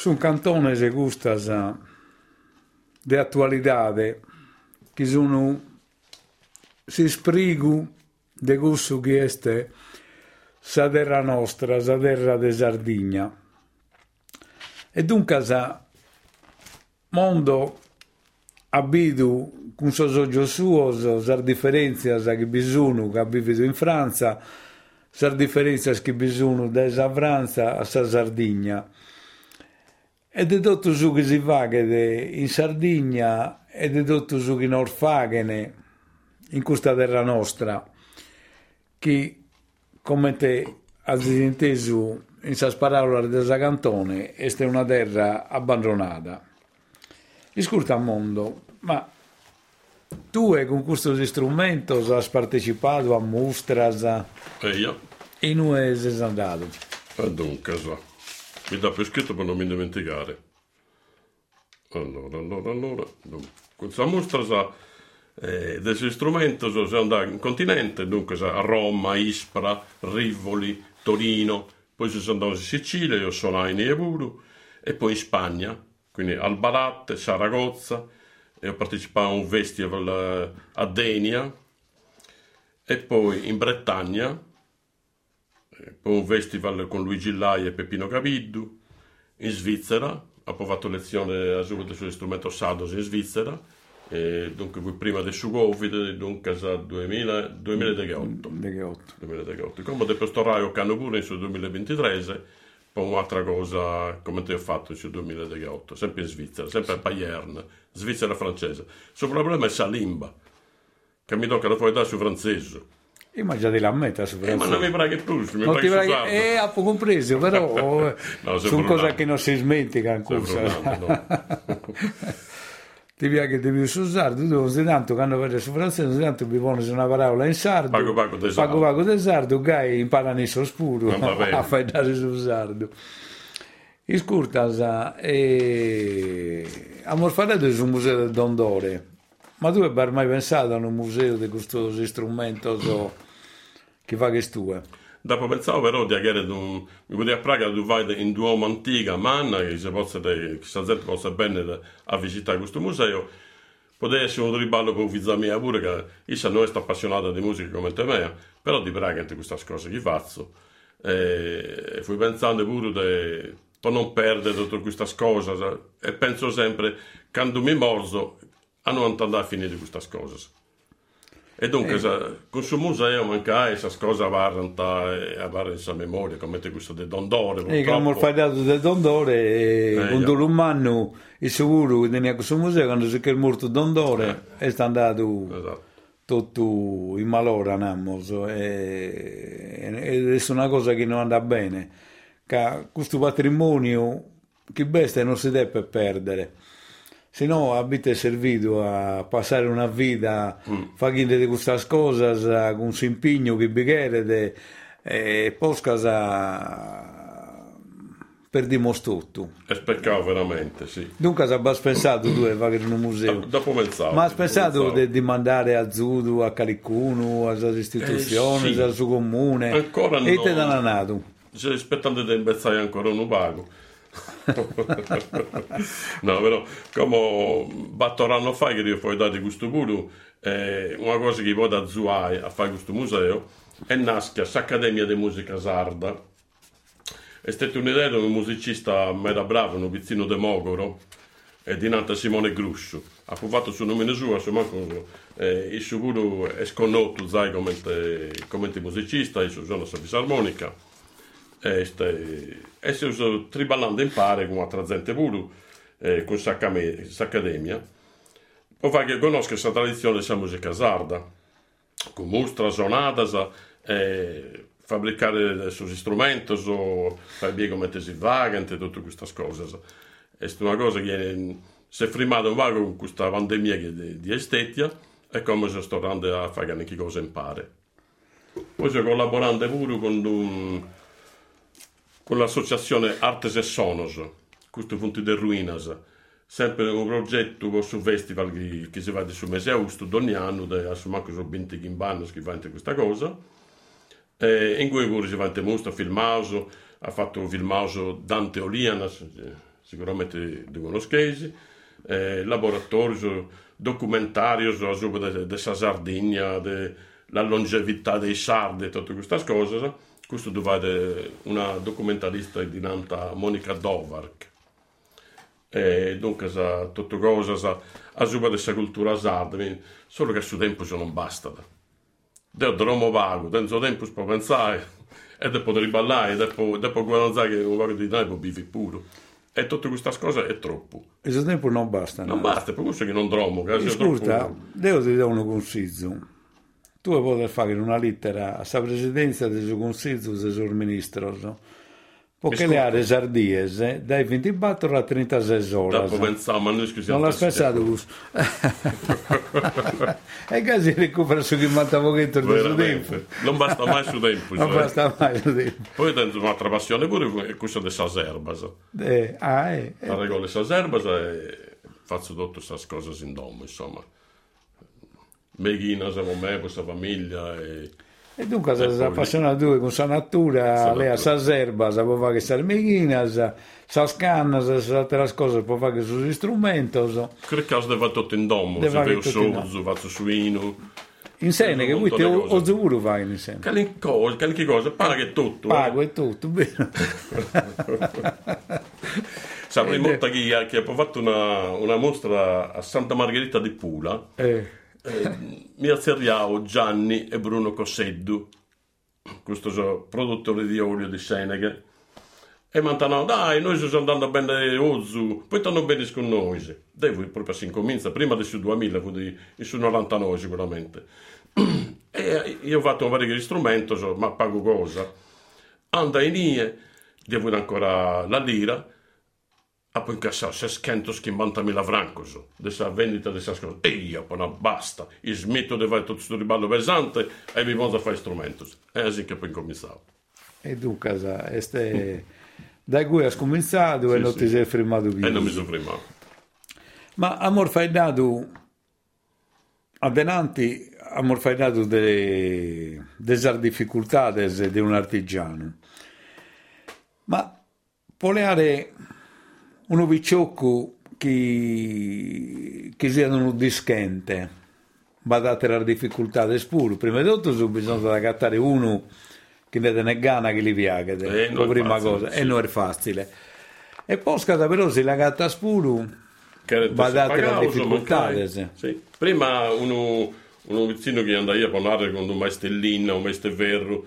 Speaker 2: Sono cantones e gustas de attualidade che sono si sprigu de gussu che este sa terra nostra, sa terra de Sardigna. E dunque mondo abidu con sos ojos suos, sas differenzias che bisogno che ha vivido in Francia, sas differenzias che bisogno da esa Francia a sa Sardigna. E di tutto su che si fa in Sardegna e di tutto su che non fagene in questa terra nostra, che, come te hai inteso in sas parole del cantone, è una terra abbandonata. Ascolta mondo, ma tu con questi strumenti hai partecipato a mostras
Speaker 3: Io?
Speaker 2: e non sei andato?
Speaker 3: Dunque, mi dà per scritto per non mi dimenticare. Allora. Questa mostra degli strumenti sono andati in continente, dunque a Roma, Ispra, Rivoli, Torino, poi sono andato in Sicilia, io sono in Eburu, e poi in Spagna, quindi Albalat, Saragozza, e ho partecipato a un festival a Denia, e poi in Bretagna, poi un festival con Luigi Lai e Peppino Caviddu, in Svizzera, ho fatto lezione a subito sull'istrumento Sados in Svizzera, e dunque prima del Covid, dunque dal 2018. Come dopo sto raio cano pure sul 2023, poi un'altra cosa come ti ho fatto sul 2018, sempre in Svizzera, sempre a Payerne, Svizzera francese. Il problema è la lingua, che mi tocca da fuori da su francese.
Speaker 2: Io ma già di la meta su
Speaker 3: Ma non mi pare più, mi
Speaker 2: non ti
Speaker 3: pare
Speaker 2: pare, ha poco compreso, però
Speaker 3: no,
Speaker 2: sono cose che non si smentica ancora.
Speaker 3: No.
Speaker 2: Ti piace che devi usare sardo, tu sei tanto che hanno fatto su francese, tanto mi pone una parola in sardo,
Speaker 3: pago de
Speaker 2: sardo, che imparano il sospuro a fare dare su sardo. Ascolta, abbiamo fatto sul museo del Dondore, ma tu hai mai pensato a un museo di questi strumenti che fa che tu?
Speaker 3: Dopo pensavo però di avere mi poteva Praga tu vai in Duomo antica manna che si possa che sta gente possa bene a visitare questo museo, poteva essere un riballo con figlia mia pure che io non è appassionata di musica come te me, però di Praga è questa cosa che faccio e fui pensando pure per non perdere tutte queste cose e penso sempre quando mi morso a non andare a finire queste cose. E dunque, con questo museo manca queste cose a avere in memoria, come questo del Dondore.
Speaker 2: Che abbiamo fatto del Dondore, e quando un anno il sicuro che tenia questo museo, quando si è morto Dondore, è andato tutto in malora, ed è una cosa che non andrà bene, che questo patrimonio, che bestia non si deve perdere. Se no, avete servito a passare una vita facendo di queste cose con un impegno che bigherete e poi perdiamo tutto.
Speaker 3: È peccato veramente, sì.
Speaker 2: Dunque, hai pensato tu di fare un museo?
Speaker 3: Dopo pensavo.
Speaker 2: Ma hai pensato di mandare a Zudu, a Calicuno, alle istituzioni, al suo comune?
Speaker 3: Ancora no.
Speaker 2: E te da nato?
Speaker 3: Sto aspettando di imbezzare ancora un pago. No, però come 4 anni fa che io poi dato questo puro una cosa che poi da Zuai a fare questo museo è nasce l'Accademia di Musica Sarda. È stata un'idea di un musicista mega bravo, un vicino di Mogoro, di nata Simone Gruscio. Ha fatto il suo nome suo, insomma, il suo puro è sconosciuto, sai, come musicista, il suo suono la fisarmonica. E si usa triballando in pare con altra gente pure con s'accademia poi fa che conosca questa tradizione della musica sarda con mostra, sonatas fabbricare sui strumenti fare come si vagante tutte queste cose è una cosa che si è firmata un po' con questa pandemia di estetia e come si sto andando a fare anche cosa in pare poi sto collaborando pure con l'associazione Artes e Sonos, questo punto di Ruinas, sempre un progetto su festival che si va sul mese agosto ogni anno, insomma, sono 20 gimbanos che fanno questa cosa, in cui pure si fa mostra, filmato, ha fatto un filmato Dante Olianas, sicuramente di conoscesi, laboratori documentari della Sardegna, della longevità dei sardi e tutte queste cose. Questo dove una documentarista di nome Monica Dovark. E dunque tutte cose a suba della cultura sarda, solo che a suo tempo non basta. Devo dromo vago, dentro tempo per pensare e dopo riballare, dopo guardare che un vago di tempo vivi puro. E tutte queste cose è troppo.
Speaker 2: E suo tempo non basta.
Speaker 3: Non basta, per questo che non dromo.
Speaker 2: Ascolta, devo ti dare un consiglio. Tu puoi fare una lettera alla presidenza del suo consiglio, del suo ministro, no? Perché le aree sardiese dai 24 a 36 ore.
Speaker 3: Dopo pensavo, ma noi scusiamo.
Speaker 2: Non l'ha pensato questo. E così recupera su chi manda pochetto del suo tempo.
Speaker 3: Non basta mai su tempo.
Speaker 2: Non basta mai su tempo.
Speaker 3: Poi dentro un'altra passione pure è questa delle saserbas. La regola saserbas e faccio tutte queste cose in domo, insomma. Meghina, siamo me, questa famiglia
Speaker 2: e dunque si appassiona tu con sa natura, lei sa serba, sa può fare che meghina, sa scanna, sa altre cose, può fare che sugli strumenti.
Speaker 3: Credo che deve fare tutto in domo, se vede sorzo, faccio suino.
Speaker 2: In sene, che qui o sicuro fai in sene.
Speaker 3: Qualche cosa, paga e tutto.
Speaker 2: Pago e tutto, bene.
Speaker 3: Sapete, molta che ha fatto una mostra a Santa Margherita di Pula. Mi azzerriavo Gianni e Bruno Cosseddu, questo produttore di olio di Seneghe, e mi hanno detto, dai, noi stiamo andando bene Ozu, poi stanno bene con noi. Devo proprio si incomincia, prima del 2000, quindi sul 99 sicuramente. E io ho fatto vari strumenti, ma pago cosa? Anda in IE, devo ancora la lira, a poi incassare 650.000 franchi della vendita di queste cose. E io, poi no, basta, io smetto di fare tutto questo riballo pesante e mi vado a fare strumenti. E così che poi incominciavo.
Speaker 2: E tu, casa, da cui hai cominciato e non ti sei fermato più?
Speaker 3: E non mi sono fermato.
Speaker 2: Ma amor fai dato, adelante, amor fai dato delle difficoltà di un artigiano. Ma poleare uno picciocco che sia un dischente, ma date la difficoltà del spuro. Prima di tutto bisogna cattare uno che ne tiene gana che li piace, la prima cosa, sì. E non è facile. E poi però se la gatta spuro, va date la difficoltà.
Speaker 3: Sì. Prima uno vicino che andava a parlare con un maestellino, un maesterverro,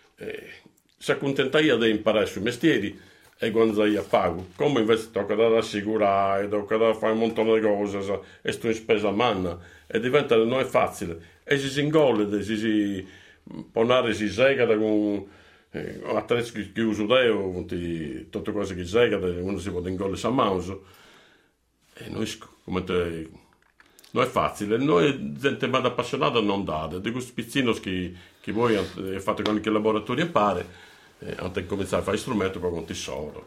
Speaker 3: si accontentava di imparare sui mestieri. E quando io pago, come invece tocca da assicurare, tocca da fare un montone di cose, e sto in spesa a manna, e diventa non è facile, e si ingolle, si ponare si segata con attrezzi che uso io, tutte cose che segata, uno si può ingolle a mano, e noi come te, non è facile, noi gente ma appassionata non date, di questi pizzini che voi fate con i laboratori e pare, anche cominciare a fare strumenti per conti solo.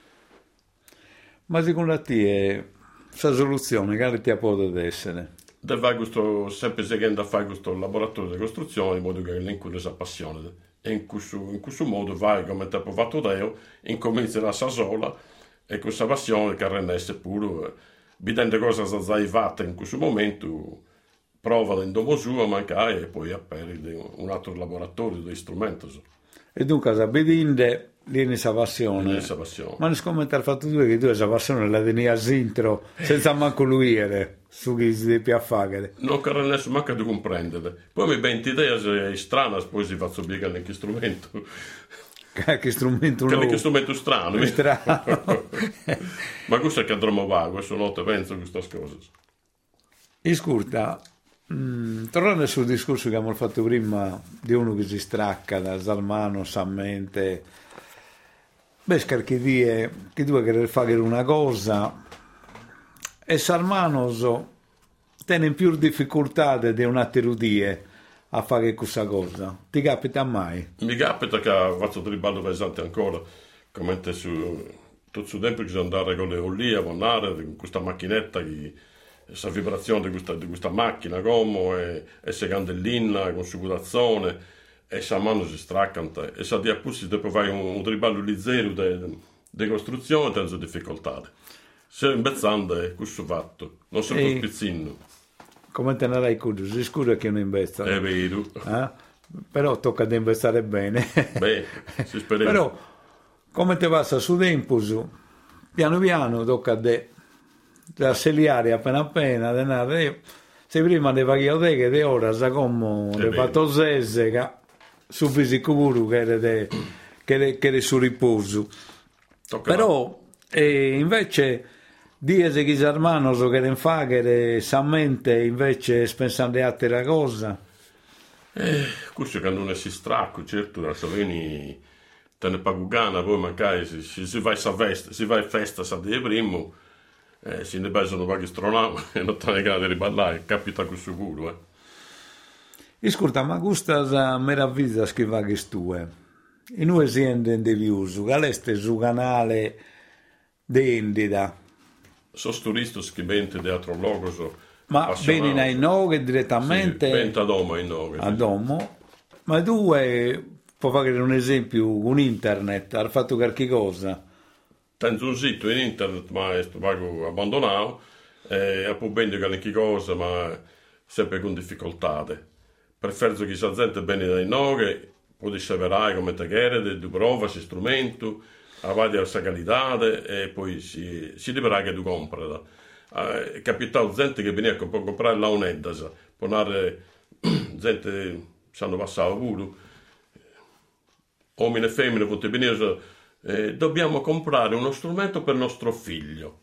Speaker 2: Ma secondo te questa soluzione che ti può essere?
Speaker 3: Deve fare questo, sempre seguendo a fare questo laboratorio di costruzione in modo che l'include si appassiona e in questo modo vai come ti ha fatto Deo, incomincia la sola e questa passione che rende pure vedendo cosa hai fatto in questo momento prova in domo suo a mancare e poi apperi un altro laboratorio di strumenti.
Speaker 2: E dunque, a vedere, lì questa passione. Ma non scommentare il fatto che tu questa passione la teni a sintro, senza manco luire, su chi si deve a fare.
Speaker 3: Non che nessuno manca di comprendere. Poi mi ben idea è strana, poi si faccio spiegare che strumento.
Speaker 2: Che strumento
Speaker 3: nuovo. Che strumento strano.
Speaker 2: Strano.
Speaker 3: Ma questo è che andremo va, questo non te penso queste cose.
Speaker 2: Ascolta, tornando sul discorso che abbiamo fatto prima di uno che si stracca da Salmano, Sammente, che die che tu vuoi fare una cosa e Salmano tiene più difficoltà di un altro die a fare questa cosa. Ti capita mai?
Speaker 3: Mi capita che faccio del ballo pesante ancora, come su tutto il tempo che sono andato con le ollie a vonare con questa macchinetta che questa vibrazione di questa macchina come e se candellina con subulazione e sa mano si straccanta e sa di appussi dopo fai un riballo leggero di costruzione tengo difficoltà. Se imbezzando è questo fatto, non so più spizzino.
Speaker 2: Come te ne rai conto? Si scura che non investa.
Speaker 3: È vero.
Speaker 2: Però tocca di investire bene.
Speaker 3: Beh, si spera.
Speaker 2: Però, come te passa su tempo, piano piano tocca di asseliare appena appena, denaro. Se prima le paghi che ora sa come le fatto sesse, che su fisico che era su riposo.
Speaker 3: Tocca
Speaker 2: Però, invece, dire che i hermanos che ne fa, che sa mente, invece, pensando a altre cosa.
Speaker 3: Questo che non si stracco, certo, da Salvini te ne pagugana, poi magari si va a festa, sa di primo, si ne basano paghi stronamo e non te ne grado di riballare, capita questo sicuro.
Speaker 2: Ascolta, ma questa meraviglia che va che stue, in noi aziende di uso, che su canale di Indida.
Speaker 3: Sono turisti scriventi di altro luogo,
Speaker 2: ma bene in Noghe direttamente?
Speaker 3: Sì, a Domo in Noghe.
Speaker 2: A Domo. Ma tu puoi fare un esempio con internet, hai fatto qualche cosa?
Speaker 3: Tengo un sito in internet, ma è abbandonato, e poi bene qualche cosa, ma sempre con difficoltà. Preferzo che la gente bene dai Noghe, può disseverare come te chiede, tu prova, si strumento, avvadi la qualità e poi si libera che tu compri. È capitato gente che veniva a comprare la un'eddas, ponare gente sanno passare pure, uomini e femmine, tutti venire, dobbiamo comprare uno strumento per nostro figlio.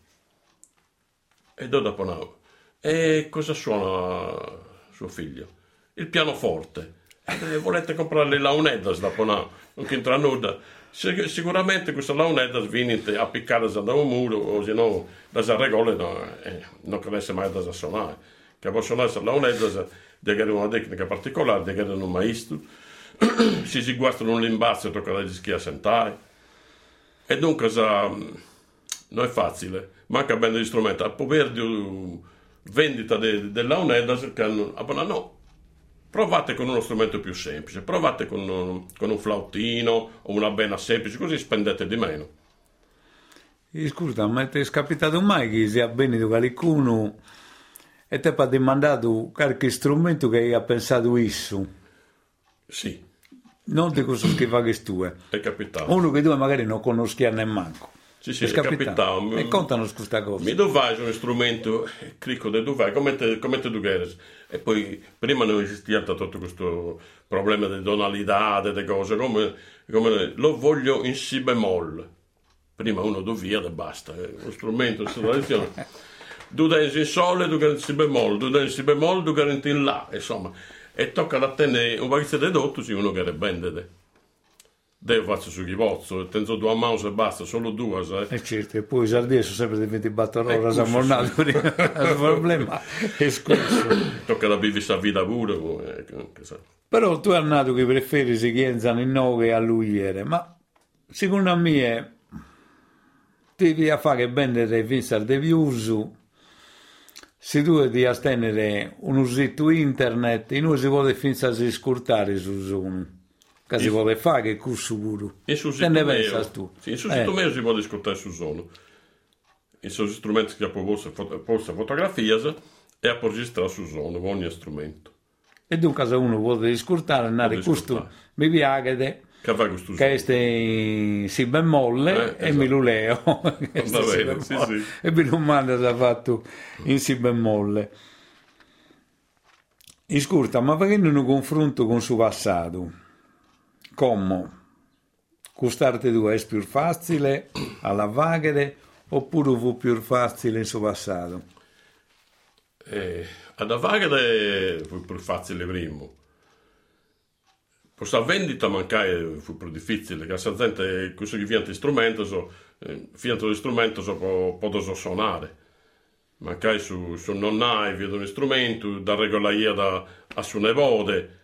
Speaker 3: E dopo e cosa suona suo figlio? Il pianoforte. Volete comprare la un'eddas dopo non che entra nuda. Sicuramente questa launetta viene a piccare da un muro o se no da regole non cresce mai da suonare. Che può suonare la launetta deve avere una tecnica particolare, deve avere un maestro. Si guastano un limbazzo tocca da schia sentare. E dunque non è facile, manca bene gli strumenti. A poter vendita della launetta che hanno no. Provate con uno strumento più semplice, provate con un flautino o una bena semplice, così spendete di meno.
Speaker 2: Scusa, ma ti è capitato mai che sia bene di qualcuno e ti ha demandato qualche strumento che hai pensato isso?
Speaker 3: Sì.
Speaker 2: Non di cosa che fa che tu
Speaker 3: è capitato.
Speaker 2: Uno che tu magari non conosci nemmeno.
Speaker 3: Sì, è capitato.
Speaker 2: E contano questa cosa.
Speaker 3: Mi dovai un strumento, clicco di dovai, come te duveres. E poi prima non esisteva tutto questo problema di tonalità, delle cose, come lo voglio in si bemoll. Prima uno dovia e basta, lo strumento, questa tradizione. Tu dai in sole, tu garanti si bemoll, tu dai in si bemoll, tu garanti in là, insomma. E tocca da tenere un paio di dotto, se uno che bende. Devo faccio su chivozzo, tengo due mouse e basta, solo due, sai?
Speaker 2: E certo, e poi i sardini sono sempre di 24 ore, siamo mornati, il problema è scorso.
Speaker 3: Tocca da vivere questa vita pure.
Speaker 2: Però tu hai nato che preferi si chienzano in nove a lui, ma secondo me ti devi fare che vendere finza di uso, se tu devi astenere un sito internet, in cui si vuole finza di scurtare su Zoom. Che si vuole fare che curso puro.
Speaker 3: In sul sito mio, sì, in sul sito mio si può ascoltare su Zoom. In sono strumenti che posso fotografie e a registrare su Zoom ogni strumento.
Speaker 2: E dunque se uno vuole ascoltare, andare questo mi piace che è si bemolle e mi lo leo.
Speaker 3: Sì.
Speaker 2: E mi lo manda da fatto in si bemolle. Ascolta, ma perché non un confronto con suo passato? Come costarte tu è più facile alla vaghere oppure fu più facile in suo passato?
Speaker 3: Ad vaghere fu più facile prima. Questa vendita mancare fu più difficile, che la gente questo che viene strumento finito lo strumento può suonare. Mancai su non hai vedo un strumento da regolaia a su nevode.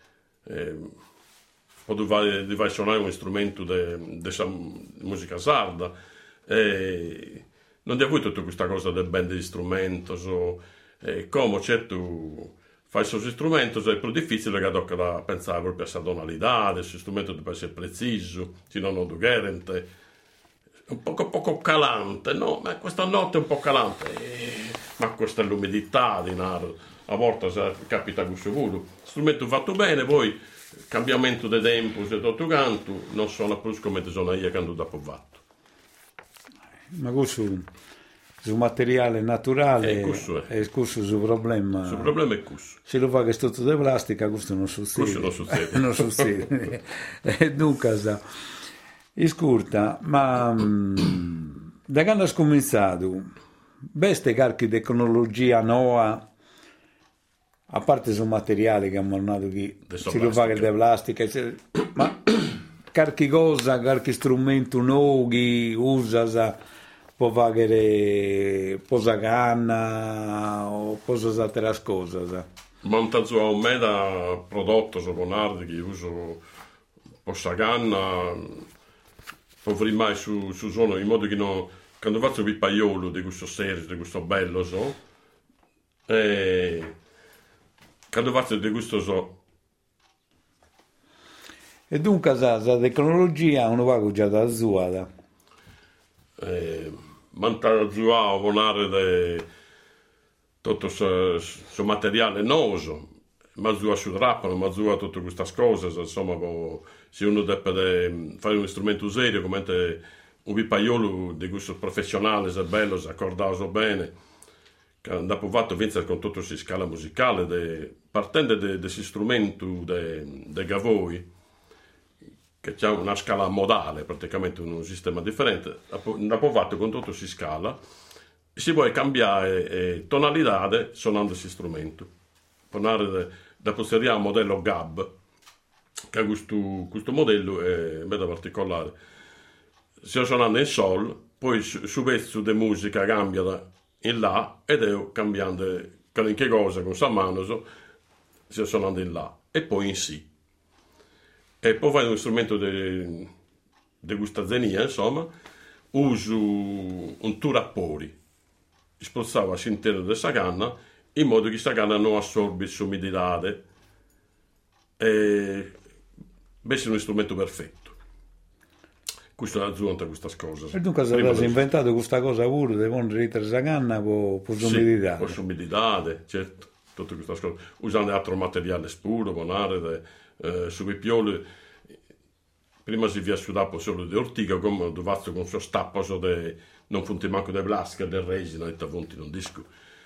Speaker 3: Poi vai suonare un strumento di musica sarda non ti ha avuto tutta questa cosa del band di strumento come certo fai questo strumento è più difficile che tocca da pensare proprio a questa tonalità questo strumento deve essere preciso se no non garante un poco calante, no? Ma questa notte è un po' calante, ma questa è l'umidità di naro, a volte capita questo vuoto. Strumento fatto bene, poi cambiamento di tempo, se tutto canto, non sono più come sono io quando dopo fatto.
Speaker 2: Ma questo su materiale naturale
Speaker 3: è
Speaker 2: questo su problema.
Speaker 3: Il problema è questo.
Speaker 2: Se lo fa che è tutto di plastica, questo non succede. Non succede. Dunque, ascolta, ma da quando hai cominciato, veste qualche tecnologia nuova, a parte su materiale che hanno mandato chi si lo fa che di plastica, ma qualche cosa, qualche strumento nuovo che usa può fare posacanna o altre cose.
Speaker 3: Montaggio a me da prodotto soponardi che uso posacanna può mai su sono in modo che non quando faccio il paiolo di questo serio, di questo bello quando faccio di questo
Speaker 2: e dunque la tecnologia non va già da zuada
Speaker 3: montaggio a volare tutto su materiale noso ma giù su rappano ma giù a tutte queste cose insomma se uno deve fare un strumento serio come un paiolo di questo professionale se bello se accordato bene dopo fatto vincere con tutto si scala musicale partendo da questo strumento de gavoi che c'è una scala modale praticamente un sistema differente dopo fatto con tutto si scala si vuole cambiare tonalità suonando questo strumento dopo seriamo un modello GAB che questo modello è molto particolare si suonando in sol poi su pezzo di musica cambia in là ed è cambiando qualche cosa con sa mano si suonando in là e poi in si e poi fai uno strumento di questa zenia insomma uso un turappori spostava all'interno della canna in modo che questa canna non assorbi l'umidità e è un strumento perfetto. Questo è aggiunto a questa cosa.
Speaker 2: E dunque si è inventato questa cosa pure, di pondere la canna per l'umidità.
Speaker 3: Sì, per l'umidità, certo, tutte queste cose. Usando altro materiale spuro, bonare, su i pioli. Prima si via sudato solo di ortiga, come dovazzo con suo stappo, non funti manco di plastica, del resina, e funti non disco.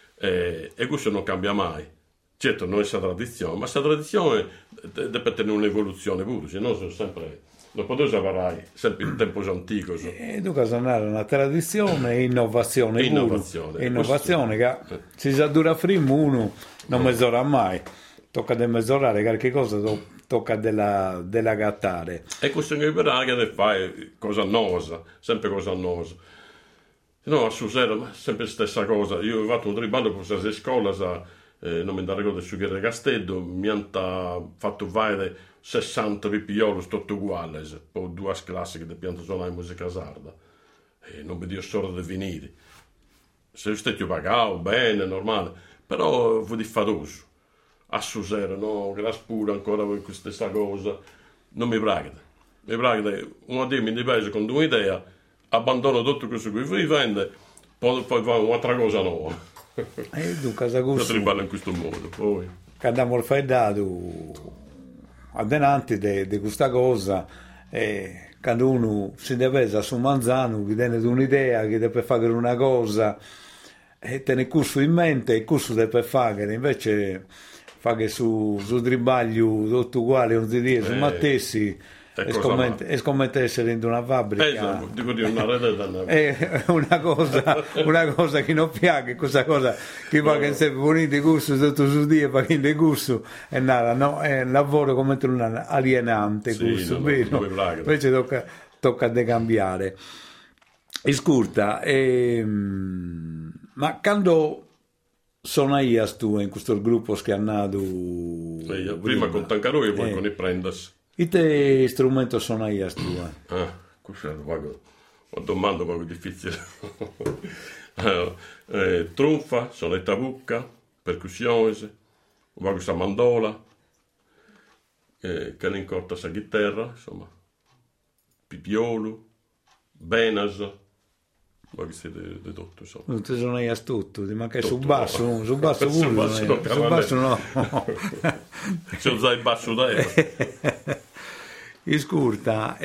Speaker 3: E questo non cambia mai. Certo, non è questa tradizione, ma questa tradizione deve tenere un'evoluzione pure, se no sono sempre... Non potevo parlare sempre in tempo antico.
Speaker 2: E dunque sono una tradizione e innovazione. Innovazione che si sa dura prima uno non mezz'ora mai. Tocca di mezz'orare qualche cosa, tocca della gattare.
Speaker 3: E questo che deve fare cosa nosa, sempre cosa nosa. No, a Susera, sempre la stessa cosa. Io ho fatto un triballo per questa scuola, non mi ricordo su che Castello, mi hanno fatto fare 60 pipioli, tutto uguale, poi due classi che dobbiamo suonare musica sarda. E non mi dio solo di venire. Se io stesso pagavo bene, normale, però fu diffaroso. A Susera, no, grazie pure ancora per questa cosa. Non mi pragata. Mi pragata, uno dì mi dipende con un'idea, abbandono tutto questo che vi vende, poi fa un'altra cosa nuova.
Speaker 2: E dunque, questo
Speaker 3: in questo modo. Poi.
Speaker 2: Che abbiamo fatto adenanti di questa cosa, quando uno si deve su manzano, che tiene un'idea, che deve fare una cosa, e tiene questo in mente, e questo deve fare, invece fare su tribaglio tutto uguale, non si dice, su mattessi, e scommettere essere in una fabbrica
Speaker 3: dico di una rete
Speaker 2: è una cosa che non piace, questa cosa che fa che se venite gusto tutto su dia fa che gusto è nada, no? È un lavoro come un alienante,
Speaker 3: sì,
Speaker 2: gusto, invece tocca decambiare. Ascolta, ma quando suonai tu in questo gruppo che è nato
Speaker 3: prima con Tancaroi e poi con i Prendas.
Speaker 2: E te strumento suonai tu?
Speaker 3: Questa è una domanda un po' difficile. Trunfa, sonetta bucca, percussioni, questa mandola, che ne incorta sa chitarra, insomma, pipiolo, Benas, ma che siete detto, insomma.
Speaker 2: Non ti sono io tutto, ma che su
Speaker 3: Tutto,
Speaker 2: basso,
Speaker 3: no.
Speaker 2: su basso
Speaker 3: Su
Speaker 2: pure,
Speaker 3: basso
Speaker 2: su
Speaker 3: no,
Speaker 2: basso no.
Speaker 3: Se usai il basso da
Speaker 2: Iscurta,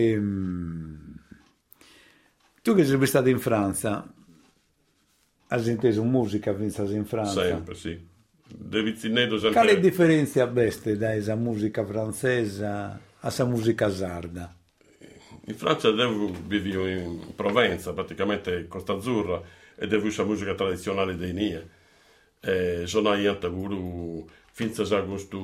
Speaker 2: tu che sei stato in Francia, hai inteso musica finché in Francia?
Speaker 3: sempre, sì. Devi zinnedo sempre.
Speaker 2: Quale differenza abbiate da esa musica francese a esa musica sarda?
Speaker 3: In Francia vivo in Provenza, praticamente Costa Azzurra, e devo usare musica tradizionale dei Nie. Sono io guru finza a gusto.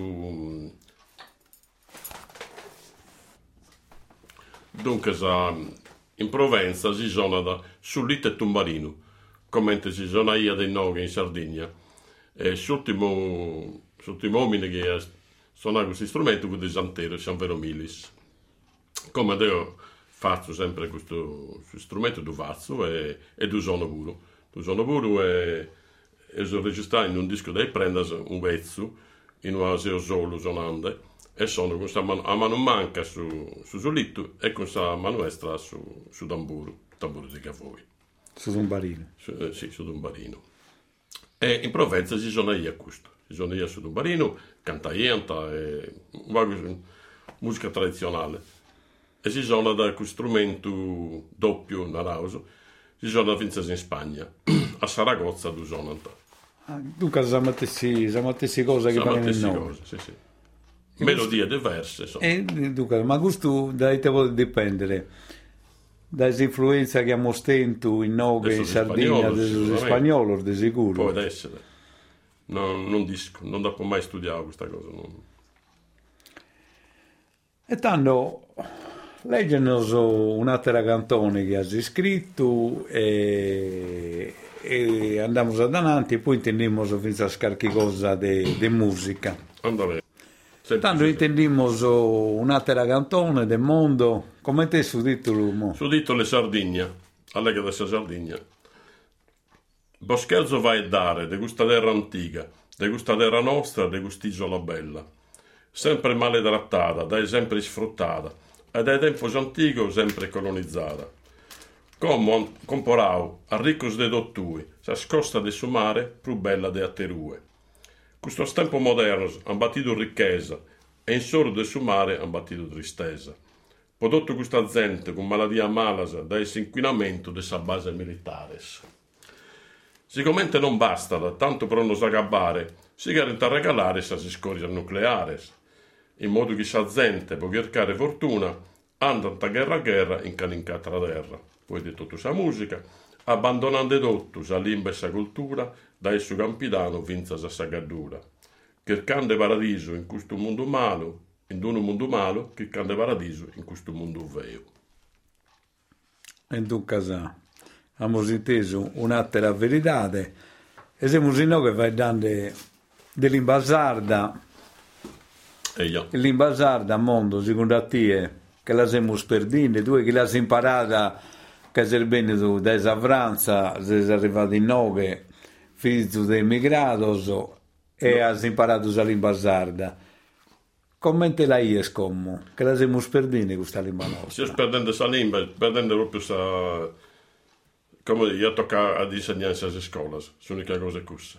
Speaker 3: Dunque, in Provenza si suona sull'ite e tumbarino, come si suona io dei noghi in Sardegna. E l'ultimo uomini che suona questo strumento con dei santeri, siamo vero milis. Come io faccio sempre questo strumento du vazzo e du sono pure. Du sono pure e sono registrato in un disco dei Prendas un vezzo in una seo solo suonando e sono con a mano manca su solito e con sa mano estra su tamburo di cavoi.
Speaker 2: Su Zumbarino.
Speaker 3: Sì, su Dumbarino. E in Provenza si suona io a questo. Si suona io su Dumbarino, canta ienta e musica tradizionale. E si suona da questo strumento doppio, narauso, si suona finza in Spagna, a Saragozza du suonano.
Speaker 2: Dunque siamo stesse cose che fanno il nome.
Speaker 3: Sì, sì. Melodie diverse, insomma.
Speaker 2: Dunque, ma questo da te vuole dipendere dalle influenze che abbiamo stento in Noga, in Sardegna, del spagnolo, di sicuro.
Speaker 3: Può essere. Non dopo mai studiato questa cosa. Non.
Speaker 2: E tanto, leggenos un'altra cantone che hai scritto e andiamo avanti e poi intendiamo finire a scarchi cosa di musica.
Speaker 3: Andare.
Speaker 2: Tanto intendiamo un'altra cantone del mondo, come te su titolo?
Speaker 3: Su titolo Sardegna, allega da Sardegna. Boscherzo vai a dare, de questa terra antica, de questa terra nostra, de quest'isola bella. Sempre maletrattata, dai sempre sfruttata, e dai tempo antico sempre colonizzata. Come comporau a ricos de dottui, sa scosta de su mare, più bella de atterue. Questo tempo moderno han battuto ricchezza e in solo de su mare han battuto tristezza. Prodotto questa gente con maladia malasa da esse inquinamento de sa base militares. Sicuramente non basta, tanto per non s'agabbare, si garanta a regalare sa scoria nucleares, in modo che sa gente può cercare fortuna, andano da guerra a guerra in calincatra terra. Poi di tutta sa musica, abbandonando tutto sa limba e sa cultura, da esso campidano vinza sa sagaddura. Cercando paradiso in questo mondo malo, in un mondo malo, cercando paradiso in questo mondo vero.
Speaker 2: E dunque abbiamo inteso un'altra verità e siamo in noi che vai dando dell'imbasarda l'imbasarda al mondo secondo te che la siamo sperdendo tu che l'hai imparata che sei bene tu da Savranza sei arrivato in noi figlio di immigratos e hai imparato la l'imbasarda come te la ies come che la siamo sperdendo questa lingua nostra
Speaker 3: si perdendo questa lingua perdendo proprio questa come io tocca a disegnare nelle scuole, l'unica cosa è questa.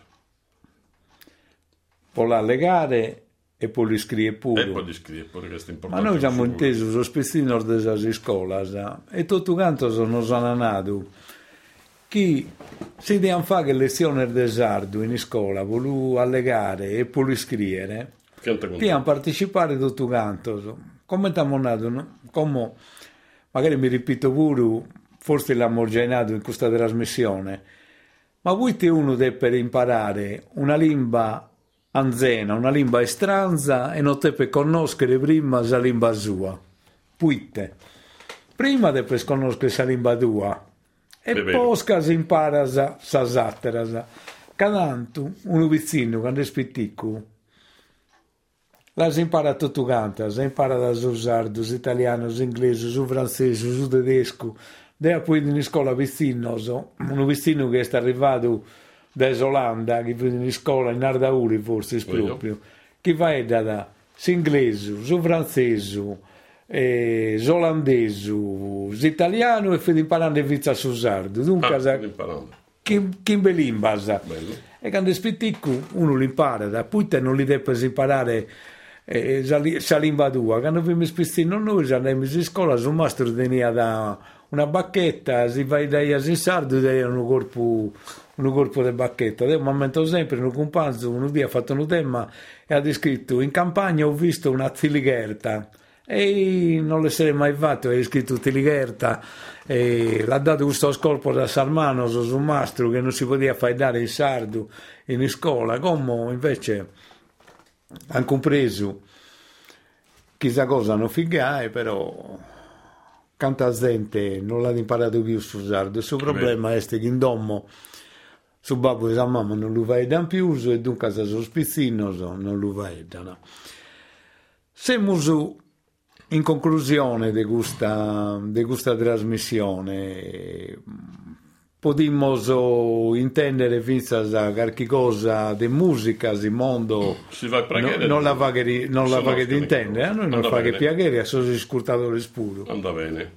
Speaker 2: Può la legare e poi li scrive pure.
Speaker 3: E poi li scrive pure, questo è importante.
Speaker 2: Ma noi abbiamo inteso lo spessino delle scuole e tutto quanto sono nato. Chi si deve fare lezioni del sardo in scuola, vuole allegare e poi scrivere, ti hanno partecipato tutto quanto. Come siamo nati? Come, magari mi ripeto pure, forse l'abbiamo già nato in questa trasmissione, ma voi te uno deve imparare una lingua anzena, una lingua estranza e non deve conoscere prima la lingua sua. Puite. Prima deve conoscere la lingua tua e poi si impara sa zattera. Cananto, uno vicino, quando è spittico, la si impara tutto quanto, si impara da su sardo, su italiano, su inglese, su francese, su tedesco. Da poi in scuola vicino, uno vicino che è arrivato da Olanda, che va in scuola in Ardauri forse proprio, che va da su inglese, su francese, olandese, italiano e fede imparando in vizza su sardo. Dunque, chi be l'imbasa. E quando è spitticco, uno l'impara, da poi te non li devi imparare sa lingua tua. Quando vi spistino noi, andiamo in scuola, su mastro tenia da una bacchetta, si va da in sardo, da un corpo di bacchetta. Io mi momento sempre, un compagno, un dia ha fatto un tema e ha descritto: in campagna ho visto una ziligherta. E non le sarei mai fatto, hai scritto Tiligherta e l'ha dato questo scolpo da Sarmano su un mastro che non si poteva fare dare in sardo in scuola, come invece hanno compreso chissà cosa non figare, però tanta gente non l'ha imparato più su sardo. Il suo problema è che in domo su babbo e sa mamma non lo vedono più e dunque se sono spizzino non lo vedono. Siamo in conclusione di questa trasmissione, potremmo intendere finza qualche cosa di musica, di mondo, non la va che intende, a noi non fa che piacere, a sono ascoltatori spuro.
Speaker 3: Anda bene.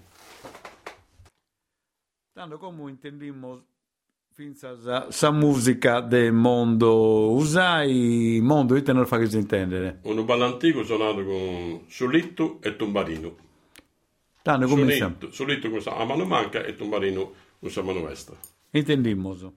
Speaker 2: Tanto come intendiamo sa musica del mondo usai, mondo io te non fa che si intendere.
Speaker 3: Un ballo antico suonato con solitto e tumbarino.
Speaker 2: Tanto come siamo?
Speaker 3: Solitto con a mano manca e tumbarino con sa mano destra.
Speaker 2: Intendimmo.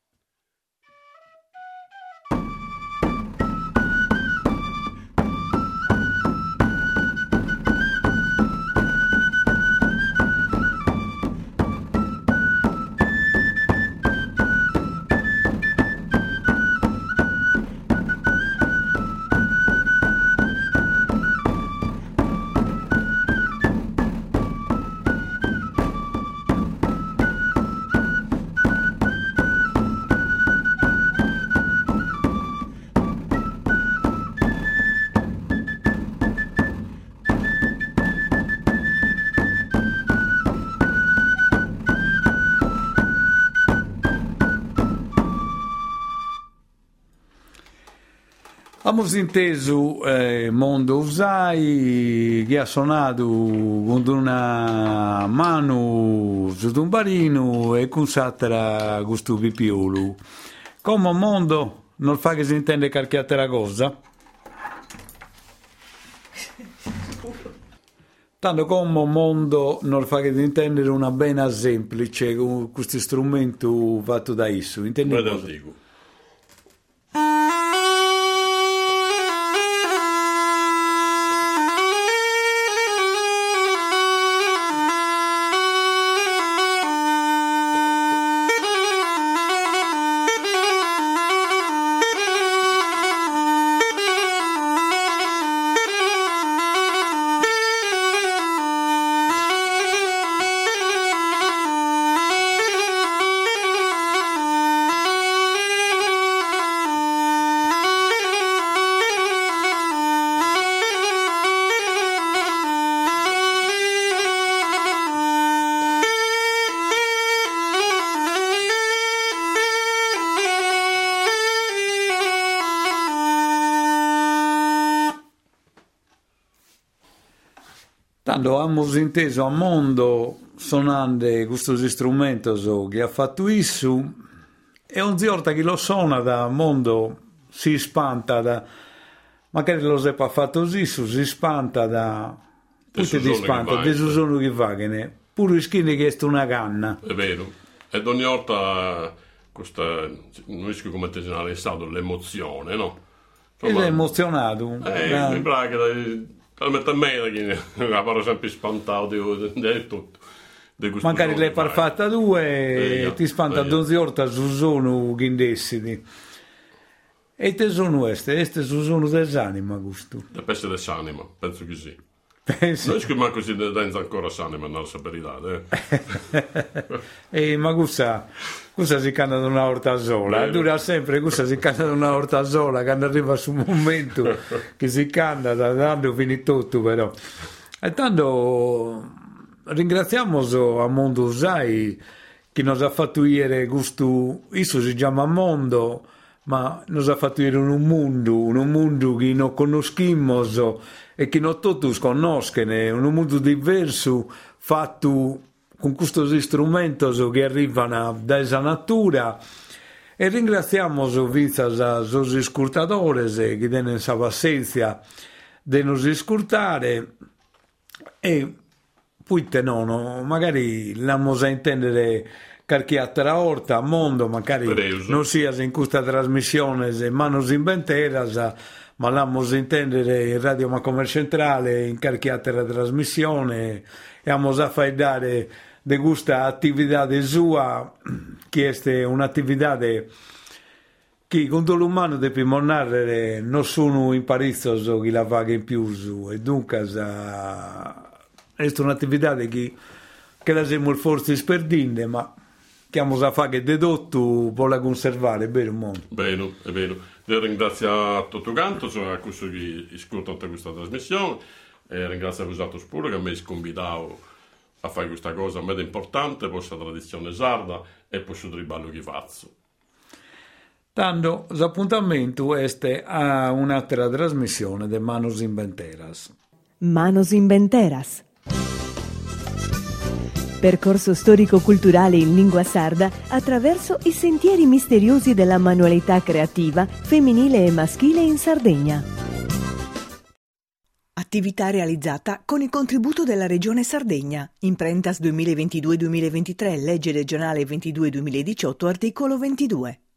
Speaker 2: Abbiamo inteso mondo usai che ha suonato con una mano su tumbarino e con s'altra questo pipiolo. Come mondo non fa che si intende qualche altra cosa? Tanto come mondo non fa che si intendere una bena semplice con questo strumento fatto da esso. Intendi cosa? Tanto abbiamo inteso a mondo suonando questo strumento che ha fatto isso e ogni volta che lo suona da mondo si spanta da magari lo sepa fatto isso, si spanta da tutti ti spanta da sono che va che ne pure schiene che è una canna
Speaker 3: è vero ed ogni volta questa non so come te ne è stato l'emozione no?
Speaker 2: Insomma, è emozionato
Speaker 3: mi pare che talmente a me che la paro sempre spantato di tutto.
Speaker 2: Magari l'hai fatta due ti spanta donzi orta su sono che indessidi. E te sono queste su sono dell'anima gusto.
Speaker 3: Da peste dell'anima, penso che sì. Non è che ma così denza ancora s'anima nella verità,
Speaker 2: ma questa si canta da una orta sola, dura sempre, questa si canta da una orta sola, quando arriva su un momento che si canta, da tanto finito tutto però. E tanto ringraziamo a Mondo Usai che nos ha fatto ieri questo, isso si chiama Mondo, ma nos ha fatto vedere un mondo che non conosciamo e che non tutti conoscono, un mondo diverso fatto con questi strumenti che arrivano dalla natura. E ringraziamo vizas a sos ascoltatori che hanno la pazienza di nos ascoltare e poi no, magari l'amo a intendere qualche altra volta a mondo, magari non sia in questa trasmissione Manos Inventeras, ma l'amo a intendere in Radio Macommercio Centrale in qualche altra trasmissione e amo a fare dare de questa attività sua, che è un'attività che con l'umano deve monare non sono in Parizzo che la vaga in più, e dunque è un'attività che la siamo forse sperdendo, ma che abbiamo a fare dedotto vuole conservare, è vero mondo.
Speaker 3: Bene, è vero. Io ringrazio a tutto canto, a questo che ascoltate questa trasmissione, e ringrazio a voi pure che mi avete convitato a fare questa cosa molto importante per questa tradizione sarda e per il riballo che faccio.
Speaker 2: Tanto l'appuntamento è a un'altra trasmissione di Manos Inventeras.
Speaker 1: Manos Inventeras. Percorso storico-culturale in lingua sarda attraverso i sentieri misteriosi della manualità creativa femminile e maschile in Sardegna. Attività realizzata con il contributo della Regione Sardegna. Imprentas 2022-2023, legge regionale 22-2018, articolo 22.